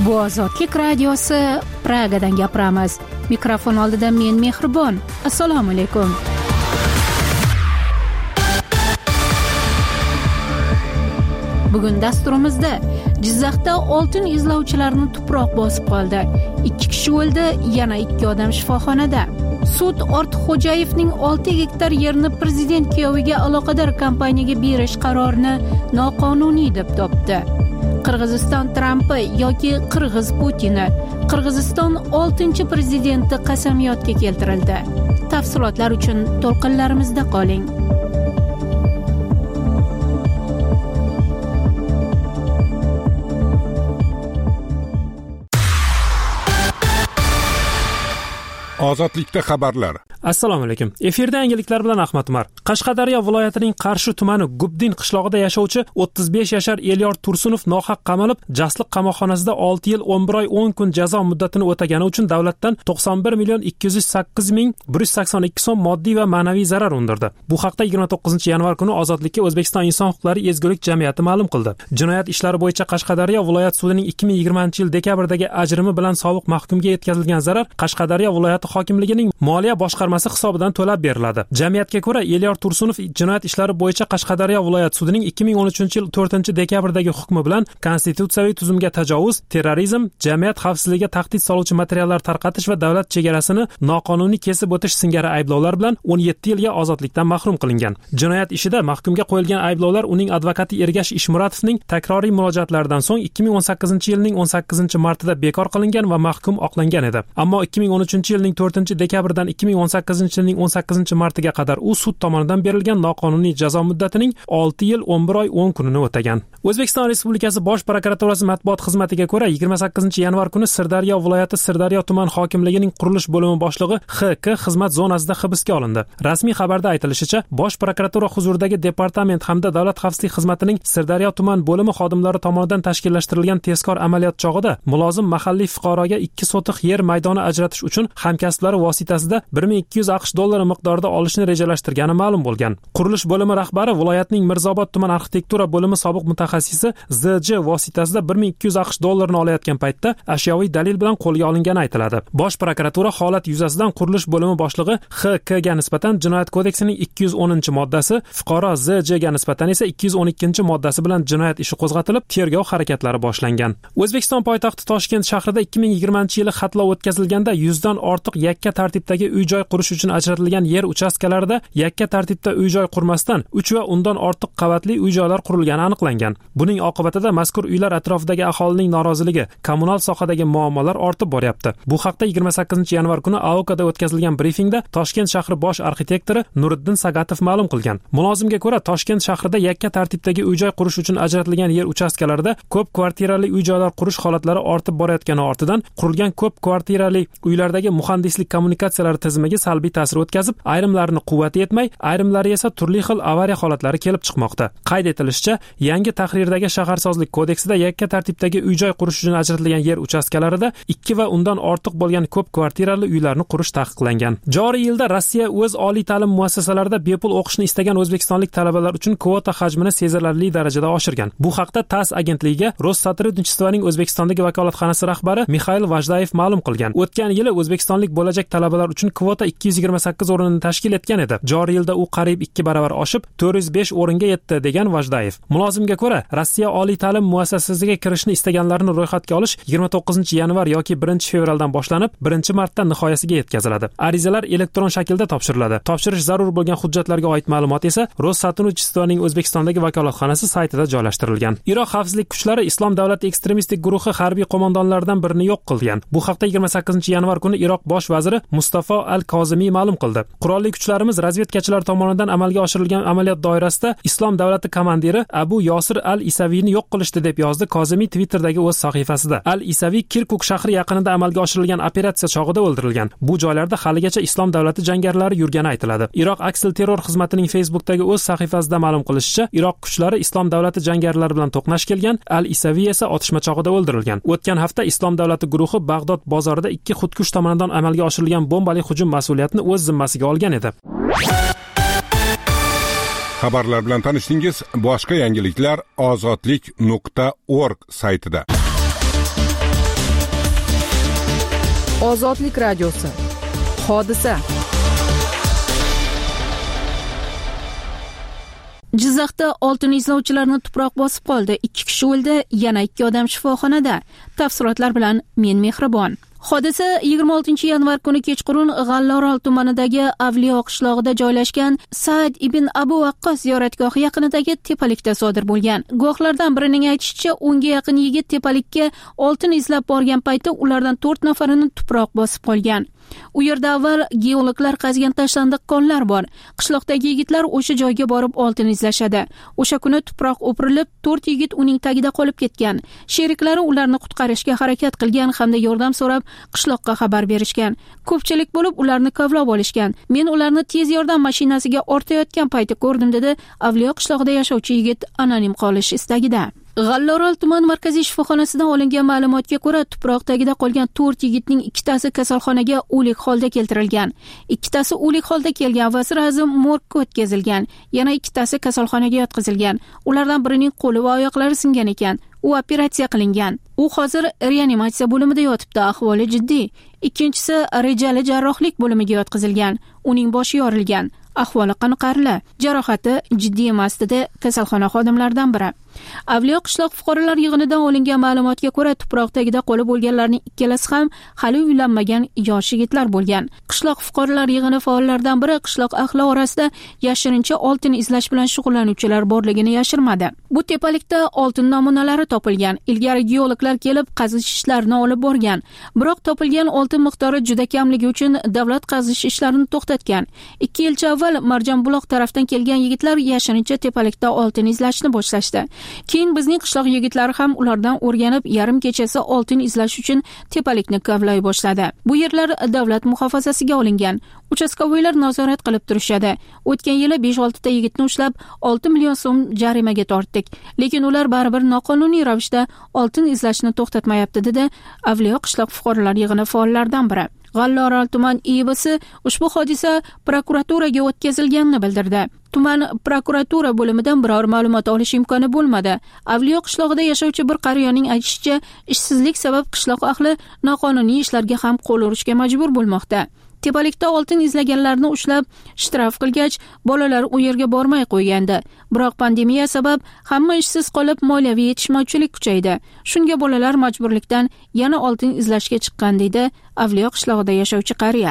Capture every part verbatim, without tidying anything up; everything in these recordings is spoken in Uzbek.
Bu Ozodlik radiosi, Pragadan gapiramiz. Mikrofon oldida men Mehribon. Assalomu alaykum. Bugun dasturimizda Jizzaxda oltin izlovchilarni tuproq bosib qoldi. ikki kishi o'ldi, yana ikki odam shifoxonada. Sud Ortiqxo'jayevning olti gektar yerni prezident kuyoviga aloqador kompaniyaga berish qarorini noqonuniy deb topdi. Qirg'iziston Trampi yoki Qirg'iz Putini. Qirg'iziston oltinchi prezidenti qasamyodga keltirildi. Tafsilotlar uchun to'lqinlarimizda qoling. Ozodlikda xabarlar. Assalomu alaykum. Efirda yangiliklar bilan Ahmad Umar. Qashqadaryo viloyatining Qarshi tumani Gubdin qishlog'ida yashovchi o'ttiz besh yashar Elyor Tursunov nohaq qamalib, Jasliq qamoqxonasida olti yil o'n bir oy o'n kun jazo muddatini o'tagani uchun davlatdan to'qson bir million ikki yuz sakkiz ming bir yuz sakson ikki so'm moddiy va ma'naviy zarar undirdi. Bu haqda yigirma to'qqizinchi yanvar kuni Ozodlikka O'zbekiston inson huquqlari ezgulik jamiyati ma'lum qildi. Jinoyat ishlari bo'yicha Qashqadaryo viloyat sudining ikki ming yigirmanchi yil dekabrdagi ajrimi bilan sobiq mahkumga yetkazilgan zarar Qashqadaryo viloyati hokimligining moliya boshqarmasi hisobidan to'lab beriladi. Jamiyatga ko'ra, Elyor Tursunov jinoyat ishlari bo'yicha Qashqadaryo viloyat sudining ikki ming o'n uchinchi yil to'rtinchi dekabrdagi hukmi bilan konstitutsiyaviy tuzumga tajovuz, terrorizm, jamiyat xavfsizligiga tahdid soluvchi materiallar tarqatish va davlat chegarasini noqonuniy kesib o'tish singari ayblovlar bilan o'n yetti yilga ozodlikdan mahrum qilingan. Jinoyat ishida mahkumga qo'yilgan ayblovlar uning advokati Ergash Ishmuratovning takroriy murojaatlaridan so'ng ikki ming o'n sakkizinchi yilning o'n sakkizinchi martida bekor qilingan va mahkum oqlangan edi. Ammo ikki ming o'n uchinchi yilning to'rtinchi dekabrdan ikki ming o'n sakkizinchi yilning o'n sakkizinchi martiga qadar u sud tomonidan berilgan noqonuniy jazo muddatining olti yil o'n bir oy o'n kunini o'tagan. O'zbekiston Respublikasi Bosh prokuraturasi matbuot xizmatiga ko'ra, yigirma sakkizinchi yanvar kuni Sirdaryo viloyati Sirdaryo tuman hokimligining qurilish bo'limi boshlig'i X K xizmat zonasida hibsga olindi. Rasmiy xabarda aytilishicha, Bosh prokuratura huzuridagi departament hamda Davlat xavfsizlik xizmatining Sirdaryo tuman bo'limi xodimlari tomonidan tashkillashtirilgan tezkor amaliyot chog'ida mulozim mahalliy fuqaroga ikki sotix yer maydoni ajratish uchun hamkasblari vositasida bir ming ikki yuz aqsh dollari miqdorida olishni rejalashtirgani ma'lum bo'lgan. Qurilish bo'limi rahbari viloyatning Mirzobod tuman arxitektura bo'limi sobiq mutaxassisi Z J vositasida bir ming ikki yuz aqsh dollarini olayotgan paytda ashyoviy dalil bilan qo'lga olingani aytiladi. Bosh prokuratura holat yuzasidan qurilish bo'limi boshlig'i X K ga nisbatan Jinoyat kodeksining ikki yuz o'ninchi moddasi, fuqaro Z J ga nisbatan esa ikki yuz o'n ikkinchi moddasi bilan jinoyat ishi qo'zg'atilib, tergov harakatlari boshlangan. O'zbekiston poytaxti Toshkent shahrida ikki ming yigirmanchi yili xatlov o'tkazilganda yuzdan ortiq yakka tartibdagi uy-joy qurish uchun ajratilgan yer uchastkalarida yakka tartibda uy-joy qurmasdan uch va undan ortiq qavatli uy-joylar qurilgani aniqlangan. Buning oqibatida mazkur uylar atrofidagi aholining noroziligi, kommunal sohadagi muammolar ortib boryapti. Bu haqda yigirma sakkizinchi yanvar kuni A O K'da o'tkazilgan brifingda Toshkent shahri bosh arxitektori Nuriddin Sagatov ma'lum qilgan. Mulozimga ko'ra, Toshkent shahrida yakka tartibdagi uy-joy qurish uchun ajratilgan yer uchastkalarida ko'p kvartirali uy-joylar qurish holatlari ortib borayotgani ortidan qurilgan ko'p kvartirali uylardagi muhandislik kommunikatsiyalari tizimiga salbiy ta'sir o'tkazib, ayrimlarini quvvati yetmay, ayrimlari esa turli xil avariya holatlari kelib chiqmoqda. Qayd etilishicha, yangi tahrirdagi shaharsozlik kodeksida yakka tartibdagi uy-joy qurish uchun ajratilgan yer uchastkalarida ikki va undan ortiq bo'lgan ko'p kvartirali uylarni qurish taqiqlangan. Joriy yilda Rossiya o'z oliy ta'lim muassasalarida bepul o'qishni istagan o'zbekistonlik talabalar uchun kvota hajmini sezilarli darajada oshirgan. Bu haqda TASS agentligiga Rossotrodnichestvoning O'zbekistondagi vakolatxonasi rahbari Mikhail Vajdayev ma'lum qilgan. O'tgan yili o'zbekistonlik bo'lajak talabalar uchun kvota ikki yuz yigirma sakkiz o'rinni tashkil etgan edi. Joriy yilda u qariyb ikki baravar oshib, to'rt yuz besh o'ringa yetdi, degan Vajdayev. Mulozimga ko'ra, Rossiya oliy ta'lim muassasasiga kirishni istaganlarni ro'yxatga olish yigirma to'qqizinchi yanvar yoki birinchi fevraldan boshlanib, birinchi martda nihoyasiga yetkaziladi. Arizalar elektron shaklda topshiriladi. Topshirish zarur bo'lgan hujjatlarga oid ma'lumot esa Rossotrodnichestvoning O'zbekistondagi vakolatxonasi saytida joylashtirilgan. Iroq xavfsizlik kuchlari Islom davlati ekstremistik guruhi harbiy qo'mondonlaridan birini yo'q qilgan. Bu haqda yigirma sakkizinchi yanvar kuni Iroq bosh vaziri Mustafa Al-Kozimiy ma'lum qildi. Qurolli kuchlarimiz razvedkachilar tomonidan amalga oshirilgan amaliyot doirasida Islom davlati komandiri Abu Yosir Al-Isaviyni yo'q qilishdi, deb yozdi Kozimiy Twitter'dagi o'z sahifasida. Al-Isaviy Kirkuk shahri yaqinida amalga oshirilgan operatsiya chog'ida o'ldirilgan. Bu joylarda haligacha Islom davlati jangarilari yurgani aytiladi. Iroq aksil terror xizmatining Facebook'dagi o'z sahifasida ma'lum qilishicha, Iroq kuchlari Islom davlati jangarilari bilan to'qnash kelgan, Al-Isaviy esa otishma chog'ida o'ldirilgan. O'tgan hafta Islom davlati guruhi Bag'dod bozorida ikki xudkush tomonidan amalga oshirilgan bombali hujum mas'uliyatini o'z zimmasiga olgan edi. Xabarlar bilan tanishdingiz. Boshqa yangiliklar ozodlik nuqta org saytida. Ozodlik radiosi. Hodisa. Jizzaxda oltin izlovchilarni tuproq bosib qoldi. Ikki kishi o'ldi, yana ikki odam shifoxonada. Tafsilotlar bilan men Mehribon. Hodisa yigirma oltinchi yanvar kuni kechqurun G'allorol tumanidagi Avliyo qishlog'ida joylashgan Said ibn Abu Waqqos ziyoratgohi yaqinidagi tepalikda sodir bo'lgan. Guvohlardan birining aytishicha, o'nga yaqin yigit tepalikka oltin izlab borgan paytda ulardan to'rt nafarini tuproq bosib qolgan. U yerda avval geologlar qazgan tashlandiq konlar bor. Qishloqdagi yigitlar o'sha joyga borib oltin izlashadi. O'sha kuni tuproq o'pirilib, to'rt yigit uning tagida qolib ketgan. Sheriklari ularni qutqarishga harakat qilgan hamda yordam so'rab qishloqqa xabar berishgan. Ko'pchilik bo'lib ularni kavlab olishgan. Men ularni tez yordam mashinasiga ortayotgan payti ko'rdim, dedi Avliyo qishlog'ida yashovchi yigit anonim qolish istagida. G'allorol tuman markaziy shifoxonasidan olingan ma'lumotga ko'ra, tuproq tagida qolgan to'rt yigitning ikkitasi kasalxonaga o'lik holda keltirilgan. Ikkitasi o'lik holda kelgan va sirozim morgga o'tkazilgan. Yana ikkitasi kasalxonaga yotqizilgan. Ulardan birining qo'li va oyoqlari singan ekan. U operatsiya qilingan. U hozir reanimatsiya bo'limida yotibdi, ahvoli jiddiy. Ikkinchisi rejali jarrohlik bo'limiga yotqizilgan. Uning boshi yorilgan. Ahvoli qoniqarli. Jarohati jiddiy emas, dedi kasalxona xodimlaridan biri. Avliyo qishloq fuqarolar yig'inidan olingan ma'lumotga ko'ra, tuproq tagida qolib bo'lganlarning ikkalasi ham hali uylanmagan yosh yigitlar bo'lgan. Qishloq fuqarolar yig'ini faollaridan biri qishloq ahli orasida yashirincha oltin izlash bilan shug'ullanuvchilar borligini yashirmadi. Bu tepalikda oltin namunalari topilgan. Ilgari geologlar kelib qazish ishlarini olib borgan. Biroq topilgan oltin miqdori juda kamligi uchun davlat qazish ishlarini to'xtatgan. ikki yilcha avval Marjanbuloq tarafdan kelgan yigitlar yashirincha tepalikda oltin izlashni boshlashdi. Keyin bizning qishloq yigitlari ham ulardan o'rganib, yarim kechasi oltin izlash uchun tepalikni kavlay boshladi. Bu yerlar davlat muhofazasiga olingan. Uchastkovoylar nazorat qilib turishadi. O'tgan yili besh olti ta yigitni ushlab olti million so'm jarimaga tortdik. Lekin ular baribir noqonuniy ravishda oltin izlashni to'xtatmayapti, dedi Avliyo qishloq fuqarolar yig'ini faollaridan biri. G'allorol tuman I B si ushbu hodisa prokuraturaga o'tkazilganini bildirdi. Tuman prokuratura bo'limidan biror ma'lumot olish imkoni bo'lmadi. Avliyo qishlog'ida yashovchi bir qariyaning aytishicha, ishsizlik sabab qishloq ahli noqonuniy ishlarga ham qo'l urishga majbur bo'lmoqda. Tepalikda oltin izlaganlarni ushlab shtraf qilgach, bolalar u yerga bormay qo'ygandi. Biroq pandemiya sabab hamma ishsiz qolib, moliyaviy yetishmovchilik kuchaydi. Shunga bolalar majburlikdan yana oltin izlashga chiqqan, deydi Avliyo qishlog'ida yashovchi qariya.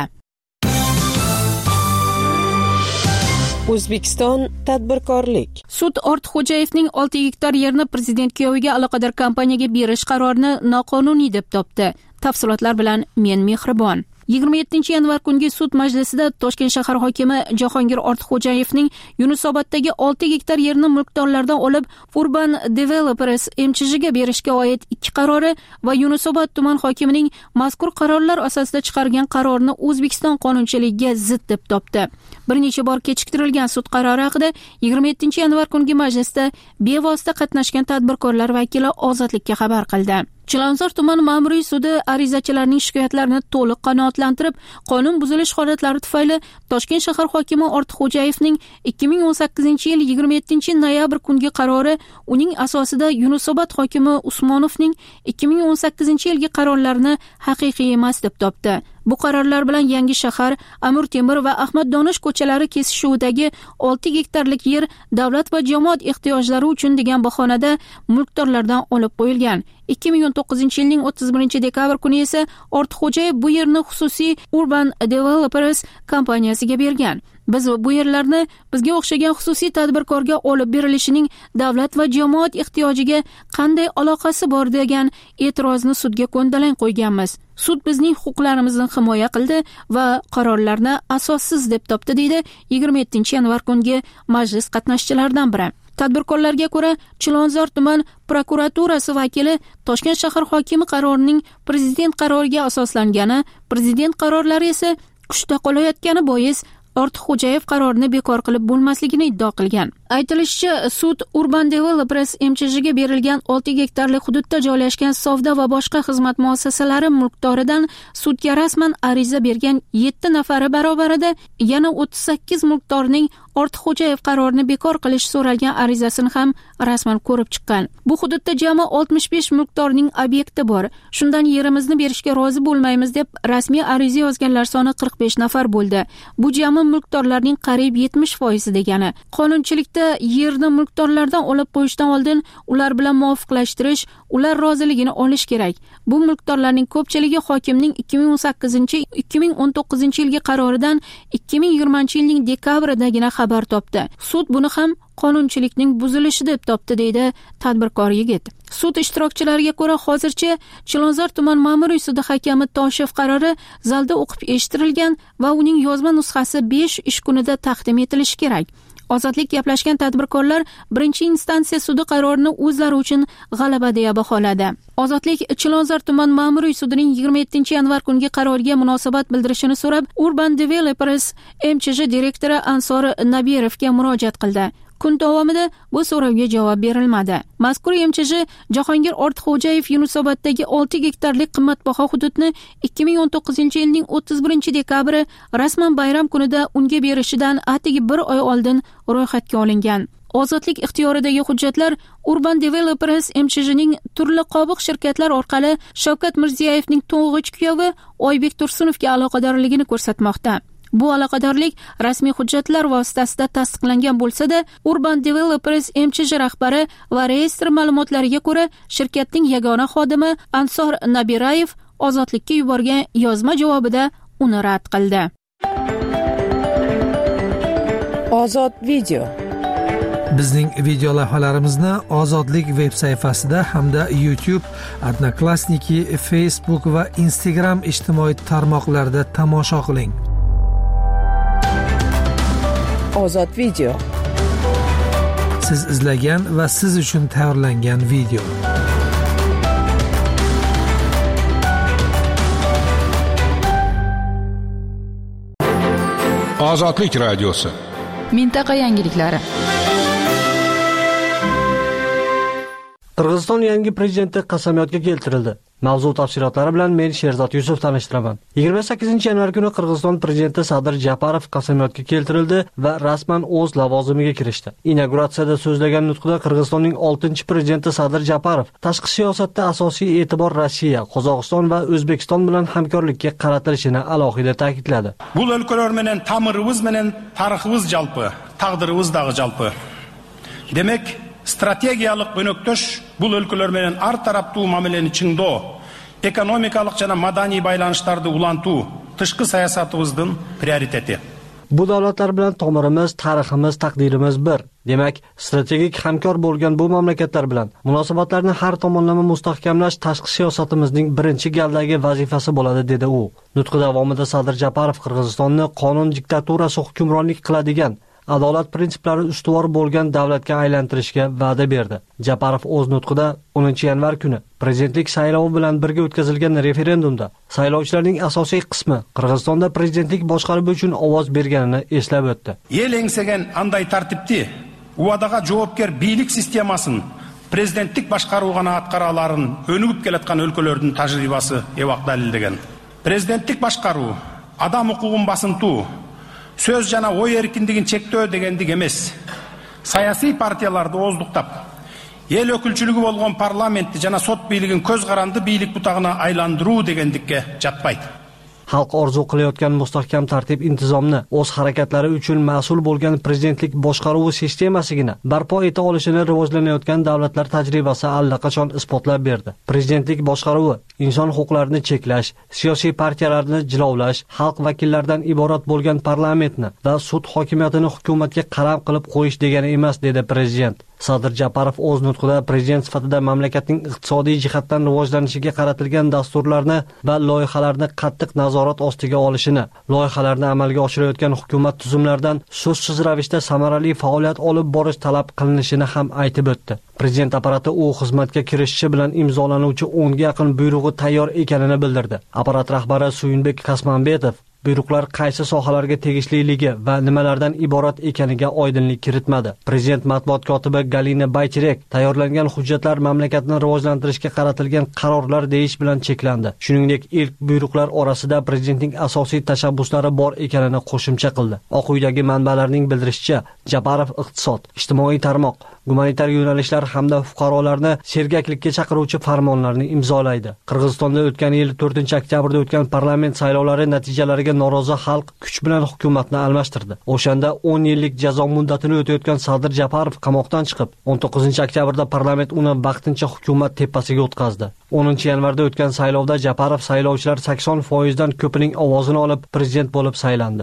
O'zbekiston tadbirkorlik. Sud Ortiqxo'jayevning olti gektar yerni prezident kuyoviga aloqador kompaniyaga berish qarorini noqonuniy deb topdi. Tafsilotlar bilan men Mehribon. yigirma yettinchi yanvar kungi sud majlisida Toshkent shahar hokimi Jahongir Ortiqxo'jayevning Yunusoboddagi olti gektar yerni mulkdorlardan olib Urban Developers M Ch Jga berishga oid ikki qarori va Yunusobod tuman hokimining mazkur qarorlar asosida chiqargan qarorini O'zbekiston qonunchiligiga zid deb topdi. Bir necha bor kechiktirilgan sud qarori haqida yigirma yettinchi yanvar kungi majlisda bevosita qatnashgan tadbirkorlar vakili Ozodlikka xabar qildi. Chilonzor tuman ma'muriy sudi arizachilarning shikoyatlarini to'liq qanoatlantirib, qonun buzilish holatlari tufayli Toshkent shahar hokimi Ortiqxo'jayevning ikki ming o'n sakkizinchi yil yigirma yettinchi noyabr kungi qarori uning asosida Yunusobod hokimi Usmonovning ikki ming o'n sakkizinchi yilgi qarorlarini haqiqiy emas deb topdi. Bu qarorlar bilan Yangi shahar, Amir Temur va Ahmad Donish ko'chalari kesishuvidagi olti gektarlik yer davlat va jamoat ehtiyojlari uchun degan bahonada mulkdorlardan olib qo'yilgan. ikki ming o'n to'qqizinchi yilning o'ttiz birinchi dekabr kuni esa Ortiqxo'jayev bu yerni xususiy Urban Developers kompaniyasiga bergan. Biz bu yerlarni bizga o'xshagan xususiy tadbirkorga olib berilishining davlat va jamoat ehtiyojiga qanday aloqasi bor degan e'tirozni sudga ko'ndalang qo'yganmiz. Sud bizning huquqlarimizni himoya qildi va qarorlarni asossiz deb topdi, deydi yigirma yettinchi yanvar kungi majlis qatnashchilaridan biri. Tadbirkorlarga ko'ra, Chilonzor tuman prokuraturasi vakili Toshkent shahar hokimi qarorining prezident qaroriga asoslangani, prezident qarorlari esa kuchda qolayotgani bois Ortiqxo'jayev qarorini bekor qilib bo'lmasligini iddao qilgan. Aytilishicha, sud Urban Developers M Ch Jga berilgan olti gektarlik hududda joylashgan savdo va boshqa xizmat muassasalari mulkdoridan sudga rasman ariza bergan yetti nafari barobarida yana o'ttiz sakkiz mulkdorning Ortiqxo'jayev qarorini bekor qilish so'ralgan arizasini ham rasman ko'rib chiqqan. Bu hududda jami oltmish besh mulkdorning obyekti bor. Shundan yerimizni berishga rozi bo'lmaymiz deb rasmiy ariza yozganlar soni qirq besh nafar bo'ldi. Bu jami mulkdorlarning qariyb yetmish foizi degani. Qonunchilikda yerni mulkdorlardan olib qo'yishdan oldin ular bilan muvofiqlashtirish, ular roziligini olish kerak. Bu mulkdorlarning ko'pchiligi hokimning ikki ming o'n sakkizinchi ikki ming o'n to'qqizinchi yilgi qaroridan ikki ming yigirmanchi yilning dekabridagina xabar topdi. Sud buni ham qonunchilikning buzilishi deb topdi, deydi tadbirkor yigit. Sud ishtirokchilariga ko'ra hozircha Chilonzor tuman ma'muriy sudi hakami Toshev qarori zalda o'qib eshittirilgan va uning yozma nusxasi besh ish kunida taqdim etilishi kerak. Ozodlik gaplashgan tadbirkorlar birinchi instansiya sudi qarorini o'zlari uchun g'alaba deya baholadi. Ozodlik Chilonzor tuman ma'muriy sudining yigirma yettinchi yanvar kungi qaroriga munosabat bildirishini so'rab, Urban Developers M Ch J direktori Ansor Nabirovga murojaat qildi. Kun davomida bu so'rovga javob berilmadi. Mazkur M Ch J Jahongir Ortiqxo'jayev Yunusoboddagi olti gektarlik qimmatbaho hududni ikki ming o'n to'qqizinchi yilning o'ttiz birinchi dekabri rasman bayram kunida unga berishidan atigi bir oy oldin ro'yxatga olingan. Ozodlik ixtiyoridagi hujjatlar Urban Developers M Ch J'ning turli qobiq shirkatlar orqali Shavkat Mirziyoyevning to'ng'ich kuyovi Oybek Tursunovga aloqadorligini ko'rsatmoqda. Bu aloqadorlik rasmiy hujjatlar vositasida tasdiqlangan bo'lsa-da, Urban Developers M Ch J rahbari va reyestr ma'lumotlariga ko'ra, shirkatning yagona xodimi Ansor Nabirayev Ozodlikka yuborgan yozma javobida uni rad qildi. Ozod video. Bizning video lavhalarimizni Ozodlik veb sayfasida hamda YouTube, Odnoklassniki, Facebook va Instagram ijtimoiy tarmoqlarida tomosha qiling. Ozod video. Siz izlagan va siz uchun tayyorlangan video. Ozodlik radiosi. Mintaqa yangiliklari. Qirg'iziston yangi prezidenti qasamyodga keltirildi. Mavzu tafsilotlari bilan men Sherzod Yusuf tanishtiraman. yigirma sakkizinchi yanvar kuni Qirg'iziston prezidenti Sadir Japarov qasamyodga keltirildi va rasman o'z lavozimiga kirishdi. Inauguratsiyada so'zlagan nutqida Qirg'izistonning oltinchi prezidenti Sadir Japarov tashqi siyosatda asosiy e'tibor Rossiya, Qozog'iston va O'zbekiston bilan hamkorlikka qaratilishini alohida ta'kidladi. Bu o'lkalar bilan ta'mirimiz bilan tariximiz jalpı, taqdirimiz dag'i jalpı. Demek strategiyalik önöktöş bu өлкөлөр менен ар тараптуу мамилени чыңдоо, экономикалык жана маданий байланыштарды улантуу тышкы саясатыбыздын приоритети. Bu davlatlar bilan tomirimiz, tariximiz, taqdirimiz bir. Demak, strategik hamkor bo'lgan bu mamlakatlar bilan munosabatlarni har tomonlama mustahkamlash tashqi siyosatimizning birinchi galdagi vazifasi bo'ladi, dedi u. Nutqi davomida Sadir Japarov Qirg'izistonni qonun diktaturasi hukmronlik qiladigan, adolat prinsiplari ustuvor bo'lgan davlatga aylantirishga va'da berdi. Japarov o'z nutqida o'ninchi yanvar kuni prezidentlik saylovi bilan birga o'tkazilgan referendumda saylovchilarning asosiy qismi Qirg'izistonda prezidentlik boshqaruvi uchun ovoz berganini eslab o'tdi. El engsegan anday tartibni uadaga javobgar bilik sistemaсын prezidentlik boshqaruvgana atqaralарын өнүгүп келаткан өлкөлөрдүн тажрыйбасы эвак далилдеген. Президенттик башкаруу, адам укугун басынтуу, söz жана ой эркиндигин чектөө дегендик эмес. Саясий партияларды ооздуктап, эл өкүлчүлүгү болгон парламентти жана сот бийлигин көз каранды бийлик бутагына айландыруу дегендикке жатпайт. Xalq orzu qilayotgan mustahkam tartib intizomni o'z harakatlari uchun mas'ul bo'lgan prezidentlik boshqaruvi sistemasigina barpo eta olishini rivojlanayotgan davlatlar tajribasi allaqachon isbotlab berdi. Prezidentlik boshqaruvi inson huquqlarini cheklash, siyosiy partiyalarni jilovlash, xalq vakillaridan iborat bo'lgan parlamentni va sud hokimiyatini hukumatga qaram qilib qo'yish degani emas, dedi prezident. Sadir Japarov o'z nutqida prezident sifatida mamlakatning iqtisodiy jihatdan rivojlanishiga qaratilgan dasturlarni va loyihalarni qattiq nazorat ostiga olishini, loyihalarni amalga oshirayotgan hukumat tuzumlaridan so'zsiz ravishda samarali faoliyat olib borish talab qilinishini ham aytib o'tdi. Prezident apparati u xizmatga kirishishi bilan imzolanuvchi o'nga yaqin buyrug'i tayyor ekanini bildirdi. Apparat rahbari Suyunbek Kasmanbetov Buyruqlar qaysi sohalarga tegishliligi va nimalardan iborat ekaniga oydinlik kiritmadi. Prezident matbuot kotibi Galina Bayterek tayyorlangan hujjatlar mamlakatni rivojlantirishga qaratilgan qarorlar deyish bilan cheklandi. Shuningdek, ilk buyruqlar orasida prezidentning asosiy tashabbuslari bor ekanini qo'shimcha qildi. Oq uydagi manbalarning bildirishicha, Japarov iqtisod, ijtimoiy tarmoq, gumanitar yo'nalishlar hamda fuqarolarni sergaklikka chaqiruvchi farmonlarni imzolaydi. Qirg'izistonda o'tgan yil to'rtinchi oktyabrda o'tgan parlament saylovlari natijalariga norozi xalq kuch bilan hukumatni almashtirdi. O'shanda o'n yillik jazo muddatini o'tayotgan Sadir Japarov qamoqdan chiqib, o'n to'qqizinchi oktyabrda parlament uni vaqtincha hukumat tepasiga o'tkazdi. o'ninchi yanvarda o'tgan saylovda Japarov saylovchilar sakson foiz dan ko'pining ovozini olib prezident bo'lib saylandi.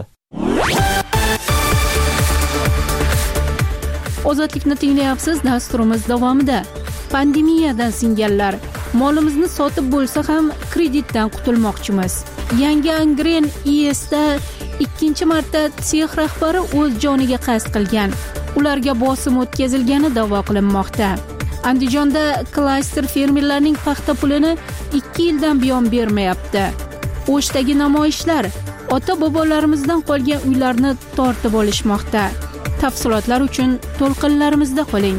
Ozodlikni tinglayapsiz. Dasturimiz davomida pandemiyadan singanlar molimizni sotib bo'lsa ham kreditdan qutulmoqchimiz. Yangi Angren I S da ikkinchi marta sex rahbari o'z joniga qasd qilgan. Ularga bosim o'tkazilgani da'vo qilinmoqda. Andijonda klaster fermerlarning paxta pulini ikki yildan buyon bermayapti. O'shdagi namoyishlar ota-bobolarimizdan qolgan uylarni tortib olishmoqda. Tafsilotlar uchun to'lqinlarimizda qoling.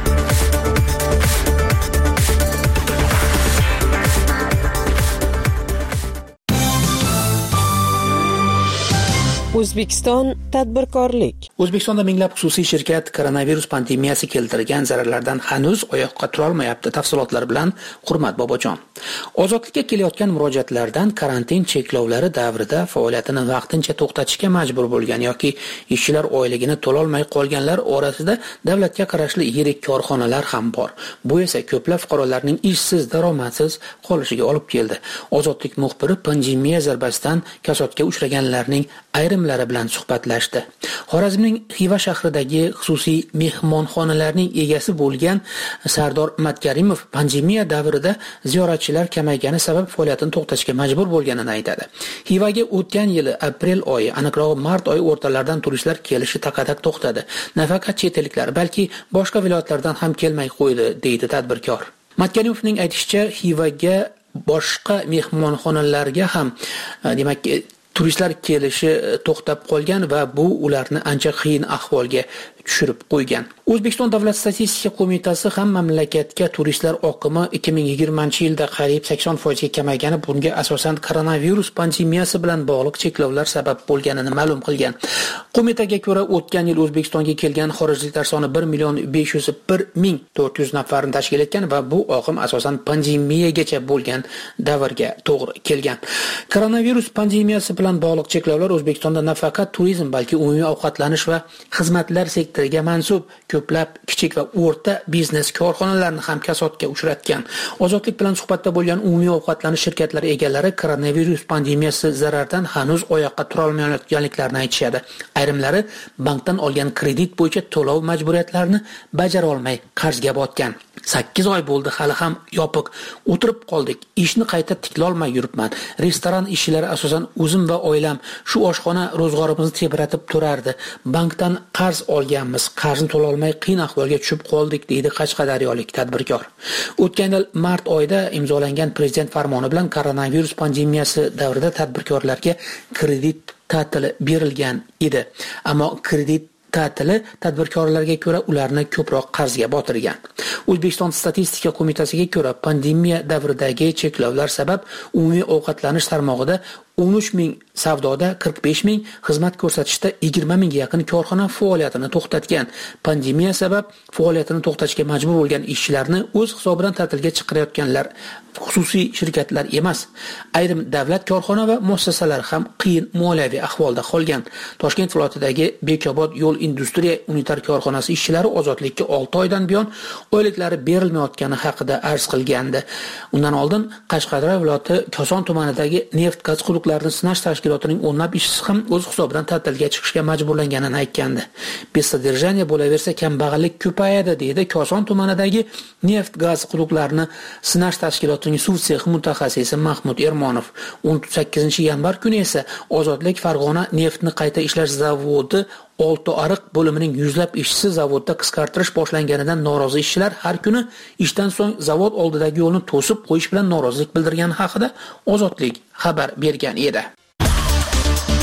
O'zbekiston tadbirkorlik. O'zbekistonda minglab xususiy shirkat koronavirus pandemiyasi keltirgan zararlardan hanuz oyoqqa tura olmayapti. Tafsilotlar bilan Hurmat Bobojon. Ozodlikka kelayotgan murojaatlardan karantin cheklovlari davrida faoliyatini vaqtincha to'xtatishga majbur bo'lgan yoki ishchilar oyligini to'la olmay qolganlar orasida davlatga qarashli yirik korxonalar ham bor. Bu esa ko'plab fuqarolarning ishsiz, daromadsiz qolishiga olib keldi. Ozodlik muxbiri pandemiya zarbasidan kasodga uchraganlarning ayrimlari bilan suhbatlashdi. Xorazmning Xiva shahridagi xususiy mehmonxonalarning egasi bo'lgan Sardor Matkarimov pandemiya davrida ziyoratchilar kamaygani sabab faoliyatini to'xtatishga majbur bo'lganini aytadi. Xivaga o'tgan yili aprel oyi, aniqrog'i mart oyi o'rtalaridan turistlar kelishi taqadak to'xtadi. Nafaqat chet elliklar, balki boshqa viloyatlardan ham kelmay qo'ydi, deydi tadbirkor. Matkarimovning aytishicha, Xivaga boshqa mehmonxonalarga ham demak turistlar kelishi to'xtab qolgan va bu ularni ancha qiyin ahvolga tushirib qo'ygan. O'zbekiston Davlat statistika qo'mitasi ham mamlakatga turistlar oqimi ikki ming yigirmanchi yilda qariyb sakson foiz ga kamaygani, bunga asosan koronavirus pandemiyasi bilan bog'liq cheklovlar sabab bo'lganini ma'lum qilgan. Qo'mitaga ko'ra, o'tgan yil O'zbekistonga kelgan xorijliklar soni bir million besh yuz bir ming to'rt yuz nafarni tashkil etgan va bu oqim asosan pandemiyagacha bo'lgan davrga to'g'ri kelgan. Koronavirus pandemiyasi bilan bog'liq cheklovlar O'zbekistonda nafaqat turizm, balki umumiy ovqatlanish va xizmatlar sektoriga mansub ko'plab kichik va o'rta biznes korxonalarni ham kasodga uchratgan. Ozodlik bilan suhbatda bo'lgan umumiy ovqatlanish shirkatlari egalari koronavirus pandemiyasi zarardan hanuz oyoqqa tura olmayotganliklarini aytishadi. Ayrimlari bankdan olgan kredit bo'yicha to'lov majburiyatlarini bajara olmay qarzga botgan. sakkiz oy bo'ldi, hali ham yopiq o'tirib qoldik. Ishni qayta tiklolmay yuribman. Restoran ishchilari asosan o'zim va oilam shu oshxona ro'zg'orimizni tebratib turardi. Bankdan qarz olganmiz, qarzni to'la olmay qiyin ahvolga tushib qoldik, deydi qashqadaryolik tadbirkor. O'tgan yil mart oyida imzolangan prezident farmoni bilan koronavirus pandemiyasi davrida tadbirkorlarga kredit ta'tili berilgan edi. Ammo kredit ta'tili tadbirkorlarga ko'ra ularni ko'proq qarzga botirgan. O'zbekiston statistika qo'mitasiga ko'ra, pandemiya davridagi cheklovlar sabab umumiy ovqatlanish tarmog'ida o'n uch ming, savdoda qirq besh ming, xizmat ko'rsatishda yigirma mingga yaqin korxona faoliyatini to'xtatgan. Pandemiya sabab faoliyatini to'xtatishga majbur bo'lgan ishchilarni o'z hisobidan ta'tilga chiqarayotganlar xususiy shirkatlar emas. Ayrim davlat korxona va muassasalar ham qiyin moliyaviy ahvolda qolgan. Toshkent viloyatidagi Bekobod yo'l industriya unitar korxonasi ishchilari ozodlikka olti oydan buyon oyliklari berilmayotgani haqida arz qilgandi. Undan oldin Qashqadaryo viloyati Koson tumanidagi neft gaz quduqlarini sinash tashkilotining o'nlab ishchisi ham o'z hisobidan ta'tilga chiqishga majburlanganini aytgandi. Besodержание bo'laversa kambag'allik ko'payadi, deydi Koson tumanidagi neft gaz quduqlarini sinash tashkilotining suv sexi mutaxassisi Mahmud Ermonov. o'n sakkizinchi yanvar kuni esa Ozodlik Farg'ona neftni qayta ishlash zavodi olti ariq bo'limining yuzlab ishchisi zavodda qisqartirish boshlanganidan norozi ishchilar har kuni ishdan so'ng zavod oldidagi yo'lni to'sib qo'yish bilan norozilik bildirgani haqida Ozodlik xabar bergan edi.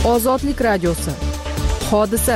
Ozodlik radiosi. Hodisa.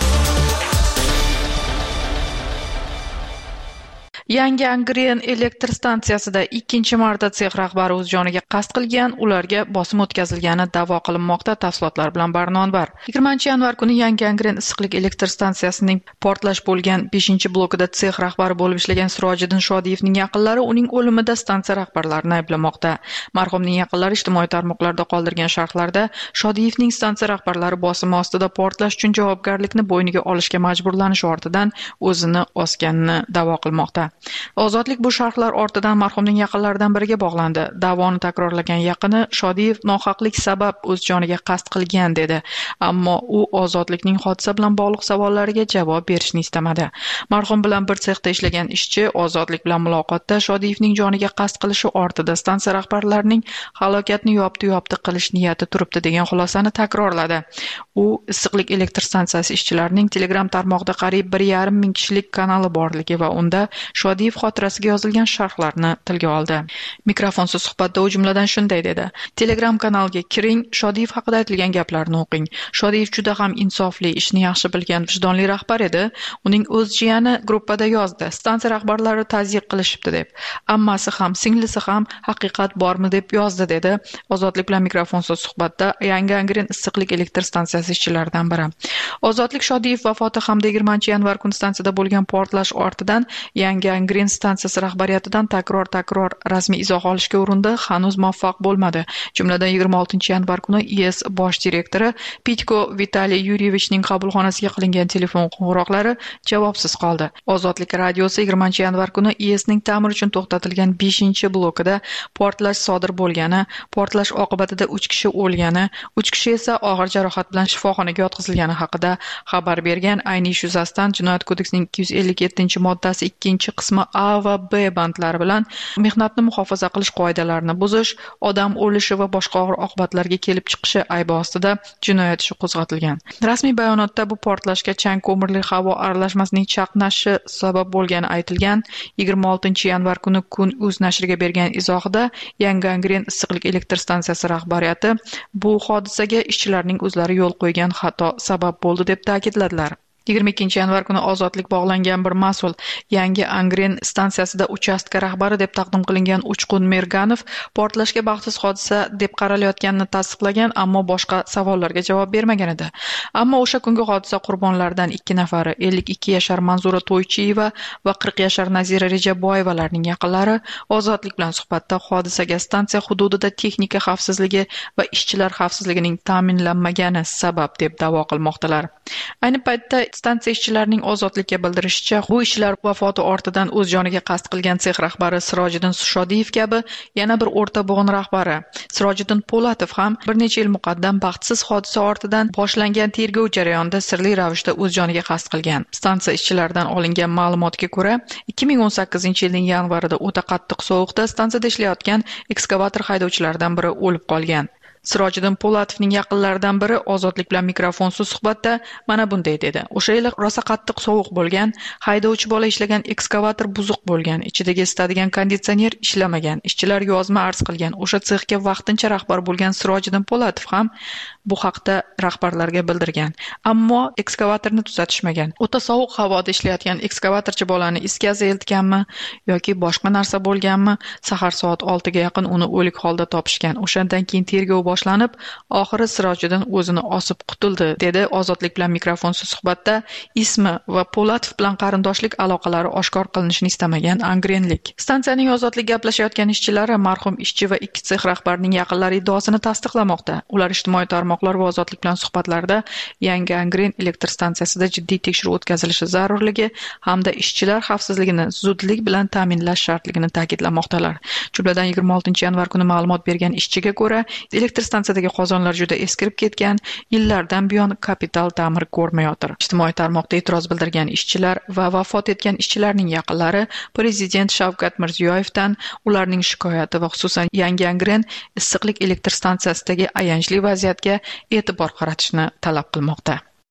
Yangi Angren elektr stansiyasida ikkinchi marta sex rahbari o'z joniga qasd qilgan, ularga bosim o'tkazilgani da'vo qilinmoqda. Tafsilotlar bilan Barnonbar. yigirmanchi yanvar kuni Yangi Angren issiqlik elektr stansiyasining portlash bo'lgan beshinchi blokida sex rahbari bo'lib ishlagan Sirojiddin Shodiyevning yaqinlari uning o'limida stansiya rahbarlarini ayblamoqda. Marhumning yaqinlari ijtimoiy tarmoqlarda qoldirgan sharhlarda Shodiyevning stansiya rahbarlari bosimi ostida portlash uchun javobgarlikni bo'yniga olishga majburlanishi ortidan o'zini osganini da'vo qilmoqda. Ozodlik bu sharhlar ortidan marhumning yaqinlaridan biriga bog'landi. Da'voni takrorlagan yaqini Shodiyev nohaqlik sabab o'z joniga qasd qilgan dedi, ammo u Ozodlikning hodisa bilan bog'liq savollariga javob berishni istamadi. Marhum bilan bir sexda ishlagan ishchi Ozodlik bilan muloqotda Shodiyevning joniga qasd qilishi ortida stansiya rahbarlarining halokatni yopdi-yopdi qilish niyati turibdi degan xulosani takrorladi. U issiqlik elektr stansiyasi ishchilarining Telegram tarmog'ida qariyb bir yarim ming kishilik kanali borligi va unda Shodiyev xotirasiga yozilgan sharhlarni tilga oldi. Mikrofonsiz suhbatda u jumladan shunday dedi: Telegram kanalga kiring, Shodiyev haqida aytilgan gaplarni o'qing. Shodiyev juda ham insofli, ishni yaxshi bilgan, vijdonli rahbar edi. Uning o'z jiyani gruppada yozdi: stansiya rahbarlari tazyiq qilishibdi deb. Ammasi ham, singlisi ham haqiqat bormi deb yozdi dedi. Ozodlik bilan mikrofonsiz suhbatda Yangi Angren issiqlik elektr stansiyasi ishchilaridan biri. Ozodlik Shodiyev vafoti hamda yigirmanchi yanvar kuni stansiyada bo'lgan portlash ortidan Yangi Angren stansiyasi rahbariyatidan takror-takror rasmiy izoh olishga urindi, hanuz muvaffaq bo'lmadi. Jumladan yigirma oltinchi yanvar kuni I S bosh direktori Pitko Vitaliy Yuryevichning qabulxonasiga qilingan telefon qo'ng'iroqlari javobsiz qoldi. Ozodlik radiosi yigirmanchi yanvar kuni I S ning ta'mir uchun to'xtatilgan beshinchi blokida portlash sodir bo'lgani, portlash oqibatida uch kishi o'lgani, uch kishi esa og'ir jarohat bilan shifoxonaga yotqizilgani haqida xabar bergan. Ayni ish yuzasidan Jinoyat kodeksining ikki yuz ellik yettinchi moddasi ikkinchi qismi A va B bandlari bilan mehnatni muhofaza qilish qoidalarini buzish, odam o'lishi va boshqa og'ir oqibatlarga kelib chiqishi aybi ostida jinoyat ishi qo'zg'atilgan. Rasmiy bayonotda bu portlashga chang ko'mirli havo aralashmasining chaqnashi sabab bo'lgani aytilgan. yigirma oltinchi yanvar kuni Kun uz nashriga bergan izohida Yangi Angren issiqlik elektr stansiyasi rahbariyati bu hodisaga ishchilarning o'zlari yo'l qo'ygan xato sabab bo'ldi deb ta'kidladilar. yigirma ikkinchi yanvar kuni Ozodlik bog'langan bir mas'ul Yangi Angren stansiyasida uchastka rahbari deb taqdim qilingan Uchqun Merganov portlashga baxtsiz hodisa deb qaralayotganini tasdiqlagan, ammo boshqa savollarga javob bermagan edi. Ammo o'sha kungi hodisa qurbonlaridan ikki nafari, ellik ikki yashar Manzura To'ychiyeva va qirq yashar Nazira Rejaboyevalarning yaqinlari Ozodlik bilan suhbatda hodisaga stansiya hududida texnika xavfsizligi va ishchilar xavfsizligining ta'minlanmagani sabab deb da'vo qilmoqdalar. Ayni paytda stansiya ishchilarining Ozodlikka bildirishicha, bu ishchilar vafoti ortidan o'z joniga qasd qilgan sex rahbari Sirojiddin Shodiyev kabi yana bir o'rta bo'g'in rahbari Sirojiddin Po'latov ham bir necha yil muqaddam baxtsiz hodisa ortidan boshlangan tergov jarayonida sirli ravishda o'z joniga qasd qilgan. Stansiya ishchilaridan olingan ma'lumotga ko'ra, ikki ming o'n sakkizinchi yilning yanvarida o'ta qattiq sovuqda stansiyada ishlayotgan ekskavator haydovchilaridan biri o'lib qolgan. Sirojiddin Po'latovning yaqinlaridan biri Ozodlik bilan mikrofonsiz suhbatda mana bunday dedi: O'sha yili rosa qattiq sovuq bo'lgan, haydovchi bola ishlagan ekskavator buzuq bo'lgan, ichidagi isitadigan konditsioner ishlamagan, ishchilar yozma arz qilgan. O'sha sexga vaqtincha rahbar bo'lgan Sirojiddin Po'latov ham bu haqda rahbarlarga bildirgan, ammo ekskavatorni tuzatishmagan. O'ta sovuq havoda ishlayotgan ekskavatorchi bolani is gazi eltganmi yoki boshqa narsa bo'lganmi? Sahar soat oltiga yaqin uni o'lik holda topishgan. O'shandan keyin tergov boshlanib, oxiri Sirojiddin o'zini osib qutuldi, dedi Ozodlik bilan mikrofonsiz suhbatda ismi va Po'latov bilan qarindoshlik aloqalari oshkor qilinishini istamagan angrenlik. Stansiyaning Ozodlik gaplashayotgan ishchilari marhum ishchi va ikki sex rahbarining yaqinlari iddaosini tasdiqlamoqda. Ular ijtimoiy tarmoqlar va Ozodlik bilan suhbatlarda Yangi Angren elektr stansiyasida jiddiy tekshiruv o'tkazilishi zarurligi hamda ishchilar xavfsizligini zudlik bilan ta'minlash shartligini ta'kidlamoqdalar. Jumladan yigirma oltinchi yanvar kuni ma'lumot bergan ishchiga ko'ra, elektr stansiyadagi qozonlar juda eskirib ketgan, yillardan buyon kapital ta'mir ko'rmayotir. Ijtimoiy tarmoqda e'tiroz bildirgan ishchilar va vafot etgan ishchilarning yaqinlari Prezident Shavkat Mirziyoyevdan ularning shikoyati va xususan Yangi Angren issiqlik elektr stansiyasidagi ayanchli vaziyatga e'tibor qaratishni talab qilmoqda.